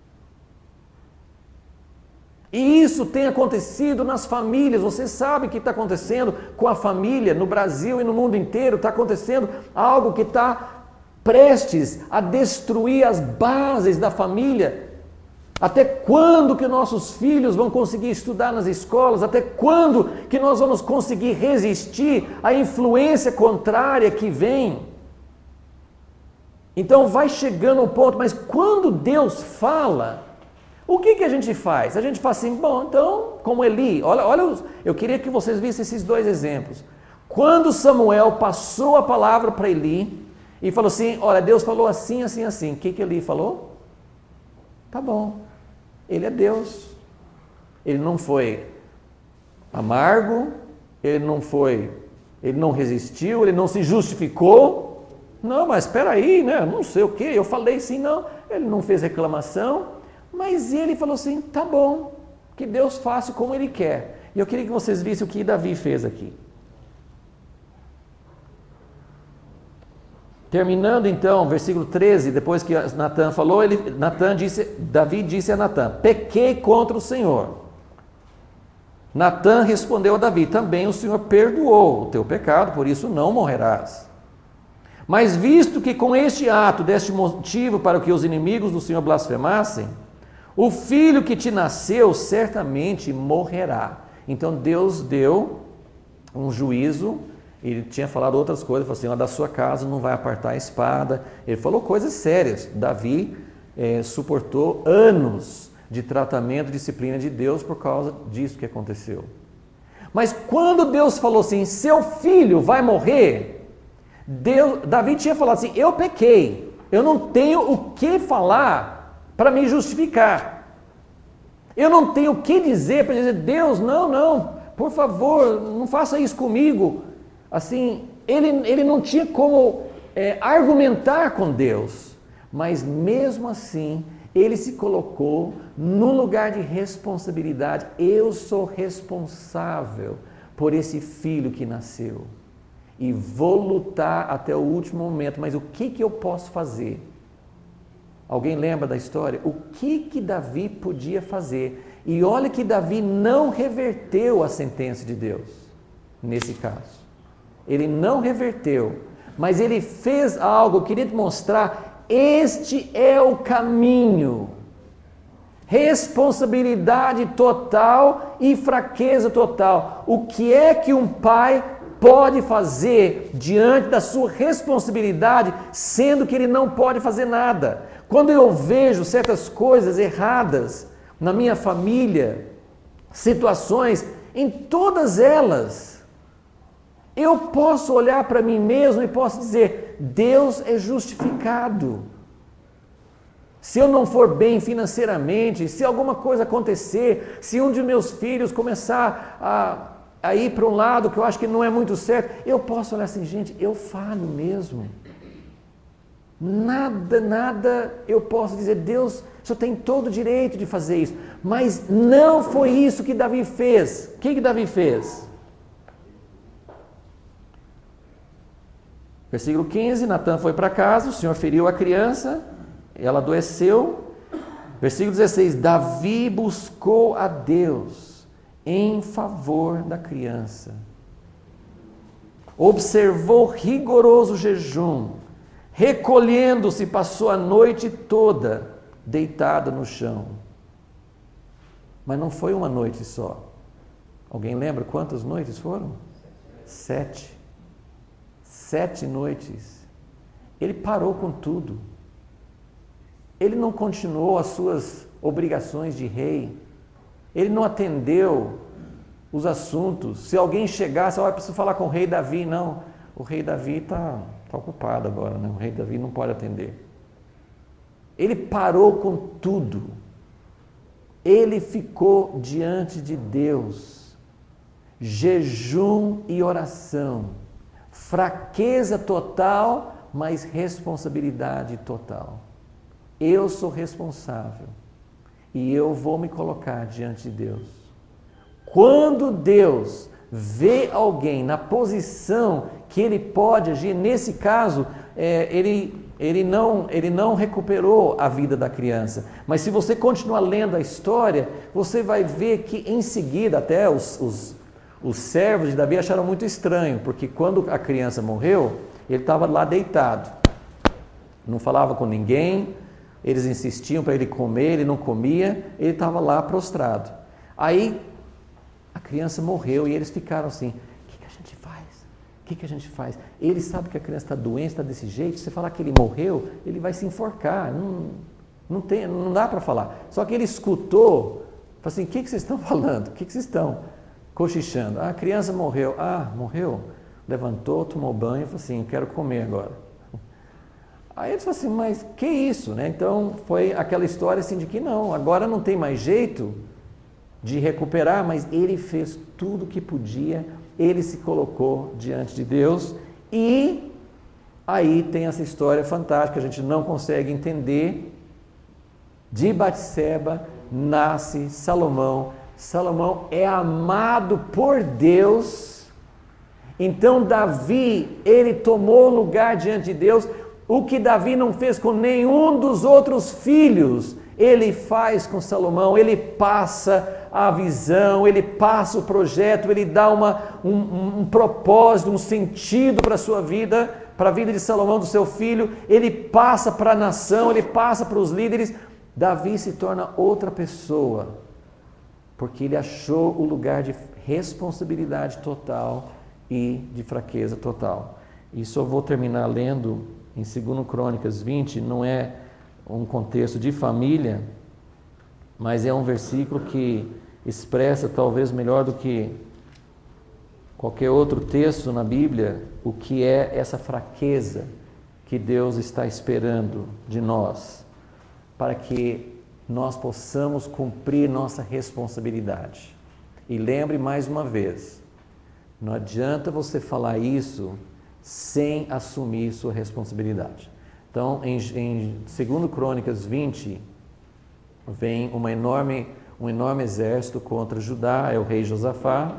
[SPEAKER 2] E isso tem acontecido nas famílias. Você sabe o que está acontecendo com a família no Brasil e no mundo inteiro. Está acontecendo algo que está prestes a destruir as bases da família. Até quando que nossos filhos vão conseguir estudar nas escolas? Até quando que nós vamos conseguir resistir à influência contrária que vem? Então vai chegando um ponto, mas quando Deus fala, o que, que a gente faz? A gente fala assim, bom, então, como Eli, olha, olha, eu queria que vocês vissem esses dois exemplos. Quando Samuel passou a palavra para Eli e falou assim, olha, Deus falou assim, assim, assim, o que, que Eli falou? Tá bom, ele é Deus. Ele não foi amargo, ele não foi, ele não resistiu, ele não se justificou. Não, mas espera aí, né? Não sei o que, eu falei sim, não. Ele não fez reclamação. Mas ele falou assim, tá bom, que Deus faça como Ele quer. E eu queria que vocês vissem o que Davi fez aqui. Terminando então, versículo treze, depois que Natan falou, ele, Natan disse, Davi disse a Natan, pequei contra o Senhor. Natan respondeu a Davi, também o Senhor perdoou o teu pecado, por isso não morrerás. Mas visto que com este ato deste motivo para que os inimigos do Senhor blasfemassem, o filho que te nasceu certamente morrerá. Então Deus deu um juízo, ele tinha falado outras coisas, falou assim, ó, da sua casa não vai apartar a espada. Ele falou coisas sérias. Davi é, suportou anos de tratamento, disciplina de Deus por causa disso que aconteceu. Mas quando Deus falou assim, seu filho vai morrer, Deus, Davi tinha falado assim, eu pequei, eu não tenho o que falar para me justificar. Eu não tenho o que dizer para dizer, Deus, não, não, por favor, não faça isso comigo. Assim, ele, ele não tinha como é, argumentar com Deus, mas mesmo assim, ele se colocou no lugar de responsabilidade. Eu sou responsável por esse filho que nasceu e vou lutar até o último momento, mas o que, que eu posso fazer? Alguém lembra da história? O que que Davi podia fazer? E olha que Davi não reverteu a sentença de Deus, nesse caso. Ele não reverteu, mas ele fez algo, eu queria te mostrar, este é o caminho. Responsabilidade total e fraqueza total. O que é que um pai pode fazer diante da sua responsabilidade, sendo que ele não pode fazer nada? Quando eu vejo certas coisas erradas na minha família, situações, em todas elas, eu posso olhar para mim mesmo e posso dizer, Deus é justificado. Se eu não for bem financeiramente, se alguma coisa acontecer, se um de meus filhos começar a, a ir para um lado que eu acho que não é muito certo, eu posso olhar assim, gente, eu falho mesmo. Nada, nada eu posso dizer, Deus, o Senhor tem todo o direito de fazer isso. Mas não foi isso que Davi fez. O que que Davi fez? Versículo quinze, Natã foi para casa, o Senhor feriu a criança, ela adoeceu. Versículo dezesseis, Davi buscou a Deus em favor da criança. Observou rigoroso jejum, recolhendo-se, passou a noite toda deitada no chão. Mas não foi uma noite só. Alguém lembra quantas noites foram? Sete. Sete noites. Ele parou com tudo. Ele não continuou as suas obrigações de rei. Ele não atendeu os assuntos. Se alguém chegasse, olha, eu preciso falar com o rei Davi. Não, o rei Davi está tá ocupado agora, né? O rei Davi não pode atender. Ele parou com tudo. Ele ficou diante de Deus. Jejum e oração. Fraqueza total, mas responsabilidade total. Eu sou responsável e eu vou me colocar diante de Deus. Quando Deus vê alguém na posição que ele pode agir, nesse caso, é, ele, ele, não, ele não recuperou a vida da criança. Mas se você continuar lendo a história, você vai ver que em seguida, até os, os, os servos de Davi acharam muito estranho, porque quando a criança morreu, ele estava lá deitado, não falava com ninguém, eles insistiam para ele comer, ele não comia, ele estava lá prostrado. Aí a criança morreu e eles ficaram assim, o que, que a gente faz? O que, que a gente faz? Ele sabe que a criança está doente, está desse jeito, se você falar que ele morreu, ele vai se enforcar, não, não, tem, não dá para falar. Só que ele escutou, falou assim, o que, que vocês estão falando? O que, que vocês estão cochichando? Ah, a criança morreu. Ah, morreu? Levantou, tomou banho e falou assim, eu quero comer agora. Aí ele falou assim, mas que isso, né? Então foi aquela história assim de que não, agora não tem mais jeito de recuperar, mas ele fez tudo o que podia, ele se colocou diante de Deus e aí tem essa história fantástica, a gente não consegue entender. De Batseba nasce Salomão. Salomão é amado por Deus. Então Davi, ele tomou lugar diante de Deus. O que Davi não fez com nenhum dos outros filhos, ele faz com Salomão. Ele passa a visão, ele passa o projeto, ele dá uma, um, um, um propósito, um sentido para a sua vida, para a vida de Salomão, do seu filho. Ele passa para a nação, ele passa para os líderes. Davi se torna outra pessoa, porque ele achou o lugar de responsabilidade total e de fraqueza total. Isso eu vou terminar lendo em Segundo Crônicas vinte, não é um contexto de família, mas é um versículo que expressa talvez melhor do que qualquer outro texto na Bíblia o que é essa fraqueza que Deus está esperando de nós, para que nós possamos cumprir nossa responsabilidade. E lembre mais uma vez, não adianta você falar isso sem assumir sua responsabilidade. Então, em, em Segundo Crônicas vinte, vem uma enorme, um enorme exército contra Judá, é o rei Josafá,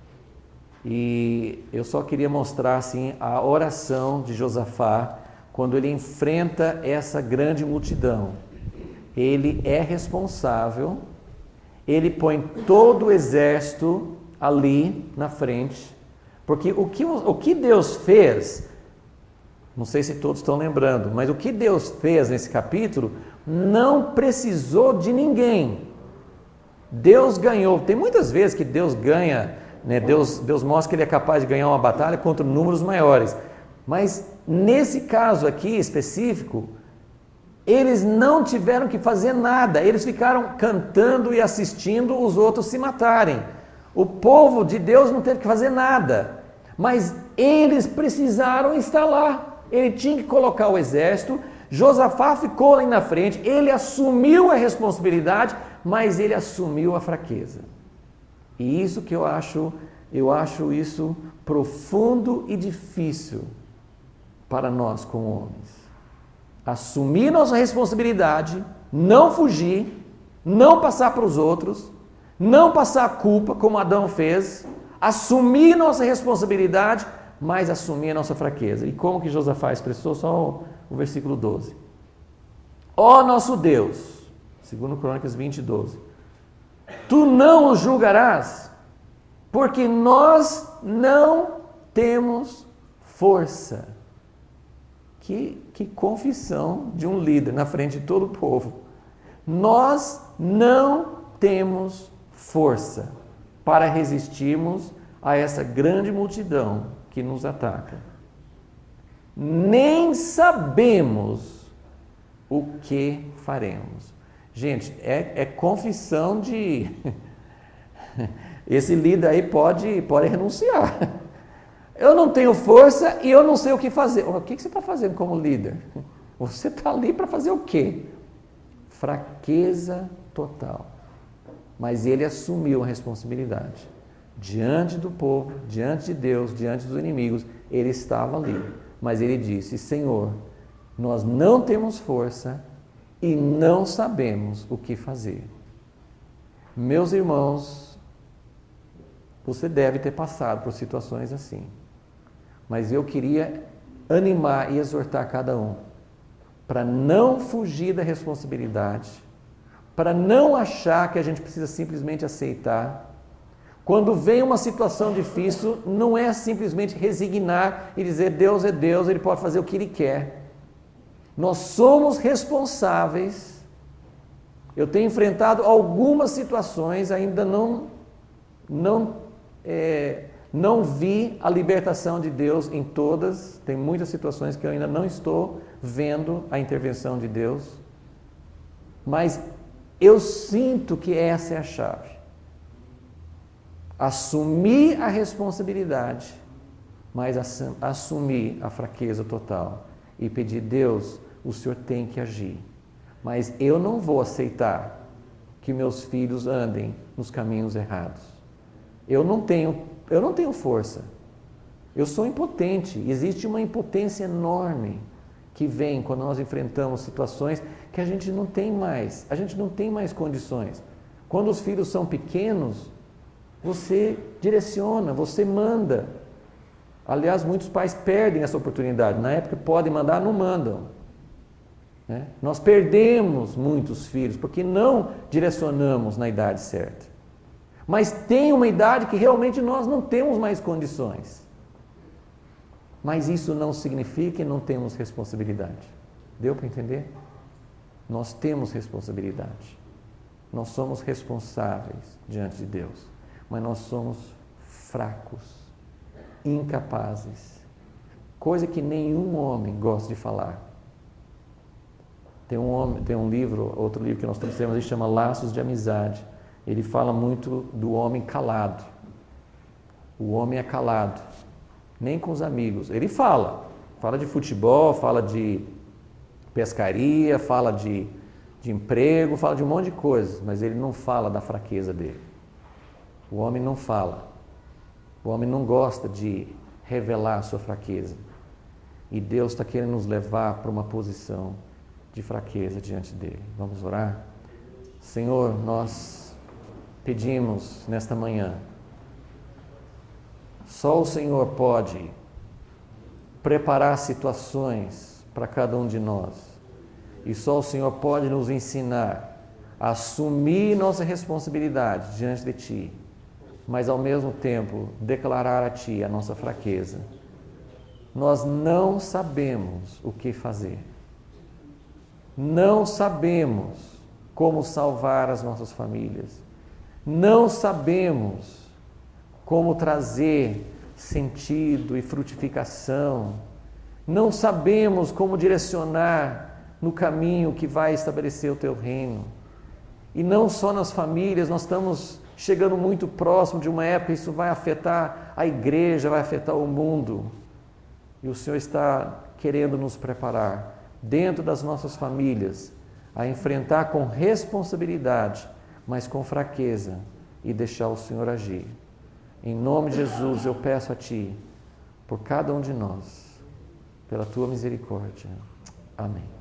[SPEAKER 2] e eu só queria mostrar assim, a oração de Josafá, quando ele enfrenta essa grande multidão. Ele é responsável, ele põe todo o exército ali na frente, porque o que, o que Deus fez, não sei se todos estão lembrando, mas o que Deus fez nesse capítulo não precisou de ninguém. Deus ganhou. Tem muitas vezes que Deus ganha, né? Deus, Deus mostra que Ele é capaz de ganhar uma batalha contra números maiores. Mas nesse caso aqui específico, eles não tiveram que fazer nada. Eles ficaram cantando e assistindo os outros se matarem. O povo de Deus não teve que fazer nada. Mas eles precisaram estar lá. Ele tinha que colocar o exército. Josafá ficou ali na frente. Ele assumiu a responsabilidade, mas ele assumiu a fraqueza. E isso que eu acho, eu acho isso profundo e difícil para nós como homens. Assumir nossa responsabilidade, não fugir, não passar para os outros, não passar a culpa como Adão fez, assumir nossa responsabilidade, mas assumir a nossa fraqueza. E como que Josafá expressou? Só o, o versículo doze. Ó nosso Deus, segundo Crônicas vinte, doze, tu não os julgarás, porque nós não temos força. Que, que confissão de um líder na frente de todo o povo. Nós não temos força para resistirmos a essa grande multidão que nos ataca. Nem sabemos o que faremos. Gente, é, é confissão de... Esse líder aí pode, pode renunciar. Eu não tenho força e eu não sei o que fazer. O que você está fazendo como líder? Você está ali para fazer o quê? Fraqueza total. Mas ele assumiu a responsabilidade. Diante do povo, diante de Deus, diante dos inimigos, ele estava ali. Mas ele disse, Senhor, nós não temos força e não sabemos o que fazer. Meus irmãos, você deve ter passado por situações assim. Mas eu queria animar e exortar cada um para não fugir da responsabilidade, para não achar que a gente precisa simplesmente aceitar. Quando vem uma situação difícil, não é simplesmente resignar e dizer Deus é Deus, Ele pode fazer o que Ele quer. Nós somos responsáveis. Eu tenho enfrentado algumas situações, ainda não, não, é, não vi a libertação de Deus em todas. Tem muitas situações que eu ainda não estou vendo a intervenção de Deus. Mas eu sinto que essa é a chave. Assumir a responsabilidade, mas assumir a fraqueza total e pedir, Deus, o Senhor tem que agir. Mas eu não vou aceitar que meus filhos andem nos caminhos errados. Eu não tenho, eu não tenho força. Eu sou impotente. Existe uma impotência enorme que vem quando nós enfrentamos situações que a gente não tem mais. A gente não tem mais condições. Quando os filhos são pequenos, você direciona, você manda. Aliás, muitos pais perdem essa oportunidade. Na época podem mandar, não mandam. Né? Nós perdemos muitos filhos porque não direcionamos na idade certa. Mas tem uma idade que realmente nós não temos mais condições. Mas isso não significa que não temos responsabilidade. Deu para entender? Nós temos responsabilidade. Nós somos responsáveis diante de Deus. Mas nós somos fracos, incapazes. Coisa que nenhum homem gosta de falar. Tem um, homem, tem um livro, outro livro que nós trouxemos, ele chama Laços de Amizade. Ele fala muito do homem calado. O homem é calado, nem com os amigos. Ele fala, fala de futebol, fala de pescaria, fala de, de emprego, fala de um monte de coisas, mas ele não fala da fraqueza dele. O homem não fala. O homem não gosta de revelar a sua fraqueza. E Deus está querendo nos levar para uma posição de fraqueza diante dele. Vamos orar? Senhor, nós pedimos nesta manhã, só o Senhor pode preparar situações para cada um de nós. E só o Senhor pode nos ensinar a assumir nossa responsabilidade diante de Ti, mas ao mesmo tempo declarar a Ti a nossa fraqueza. Nós não sabemos o que fazer. Não sabemos como salvar as nossas famílias. Não sabemos como trazer sentido e frutificação. Não sabemos como direcionar no caminho que vai estabelecer o Teu reino. E não só nas famílias, nós estamos chegando muito próximo de uma época, isso vai afetar a igreja, vai afetar o mundo. E o Senhor está querendo nos preparar, dentro das nossas famílias, a enfrentar com responsabilidade, mas com fraqueza, e deixar o Senhor agir. Em nome de Jesus, eu peço a Ti, por cada um de nós, pela Tua misericórdia. Amém.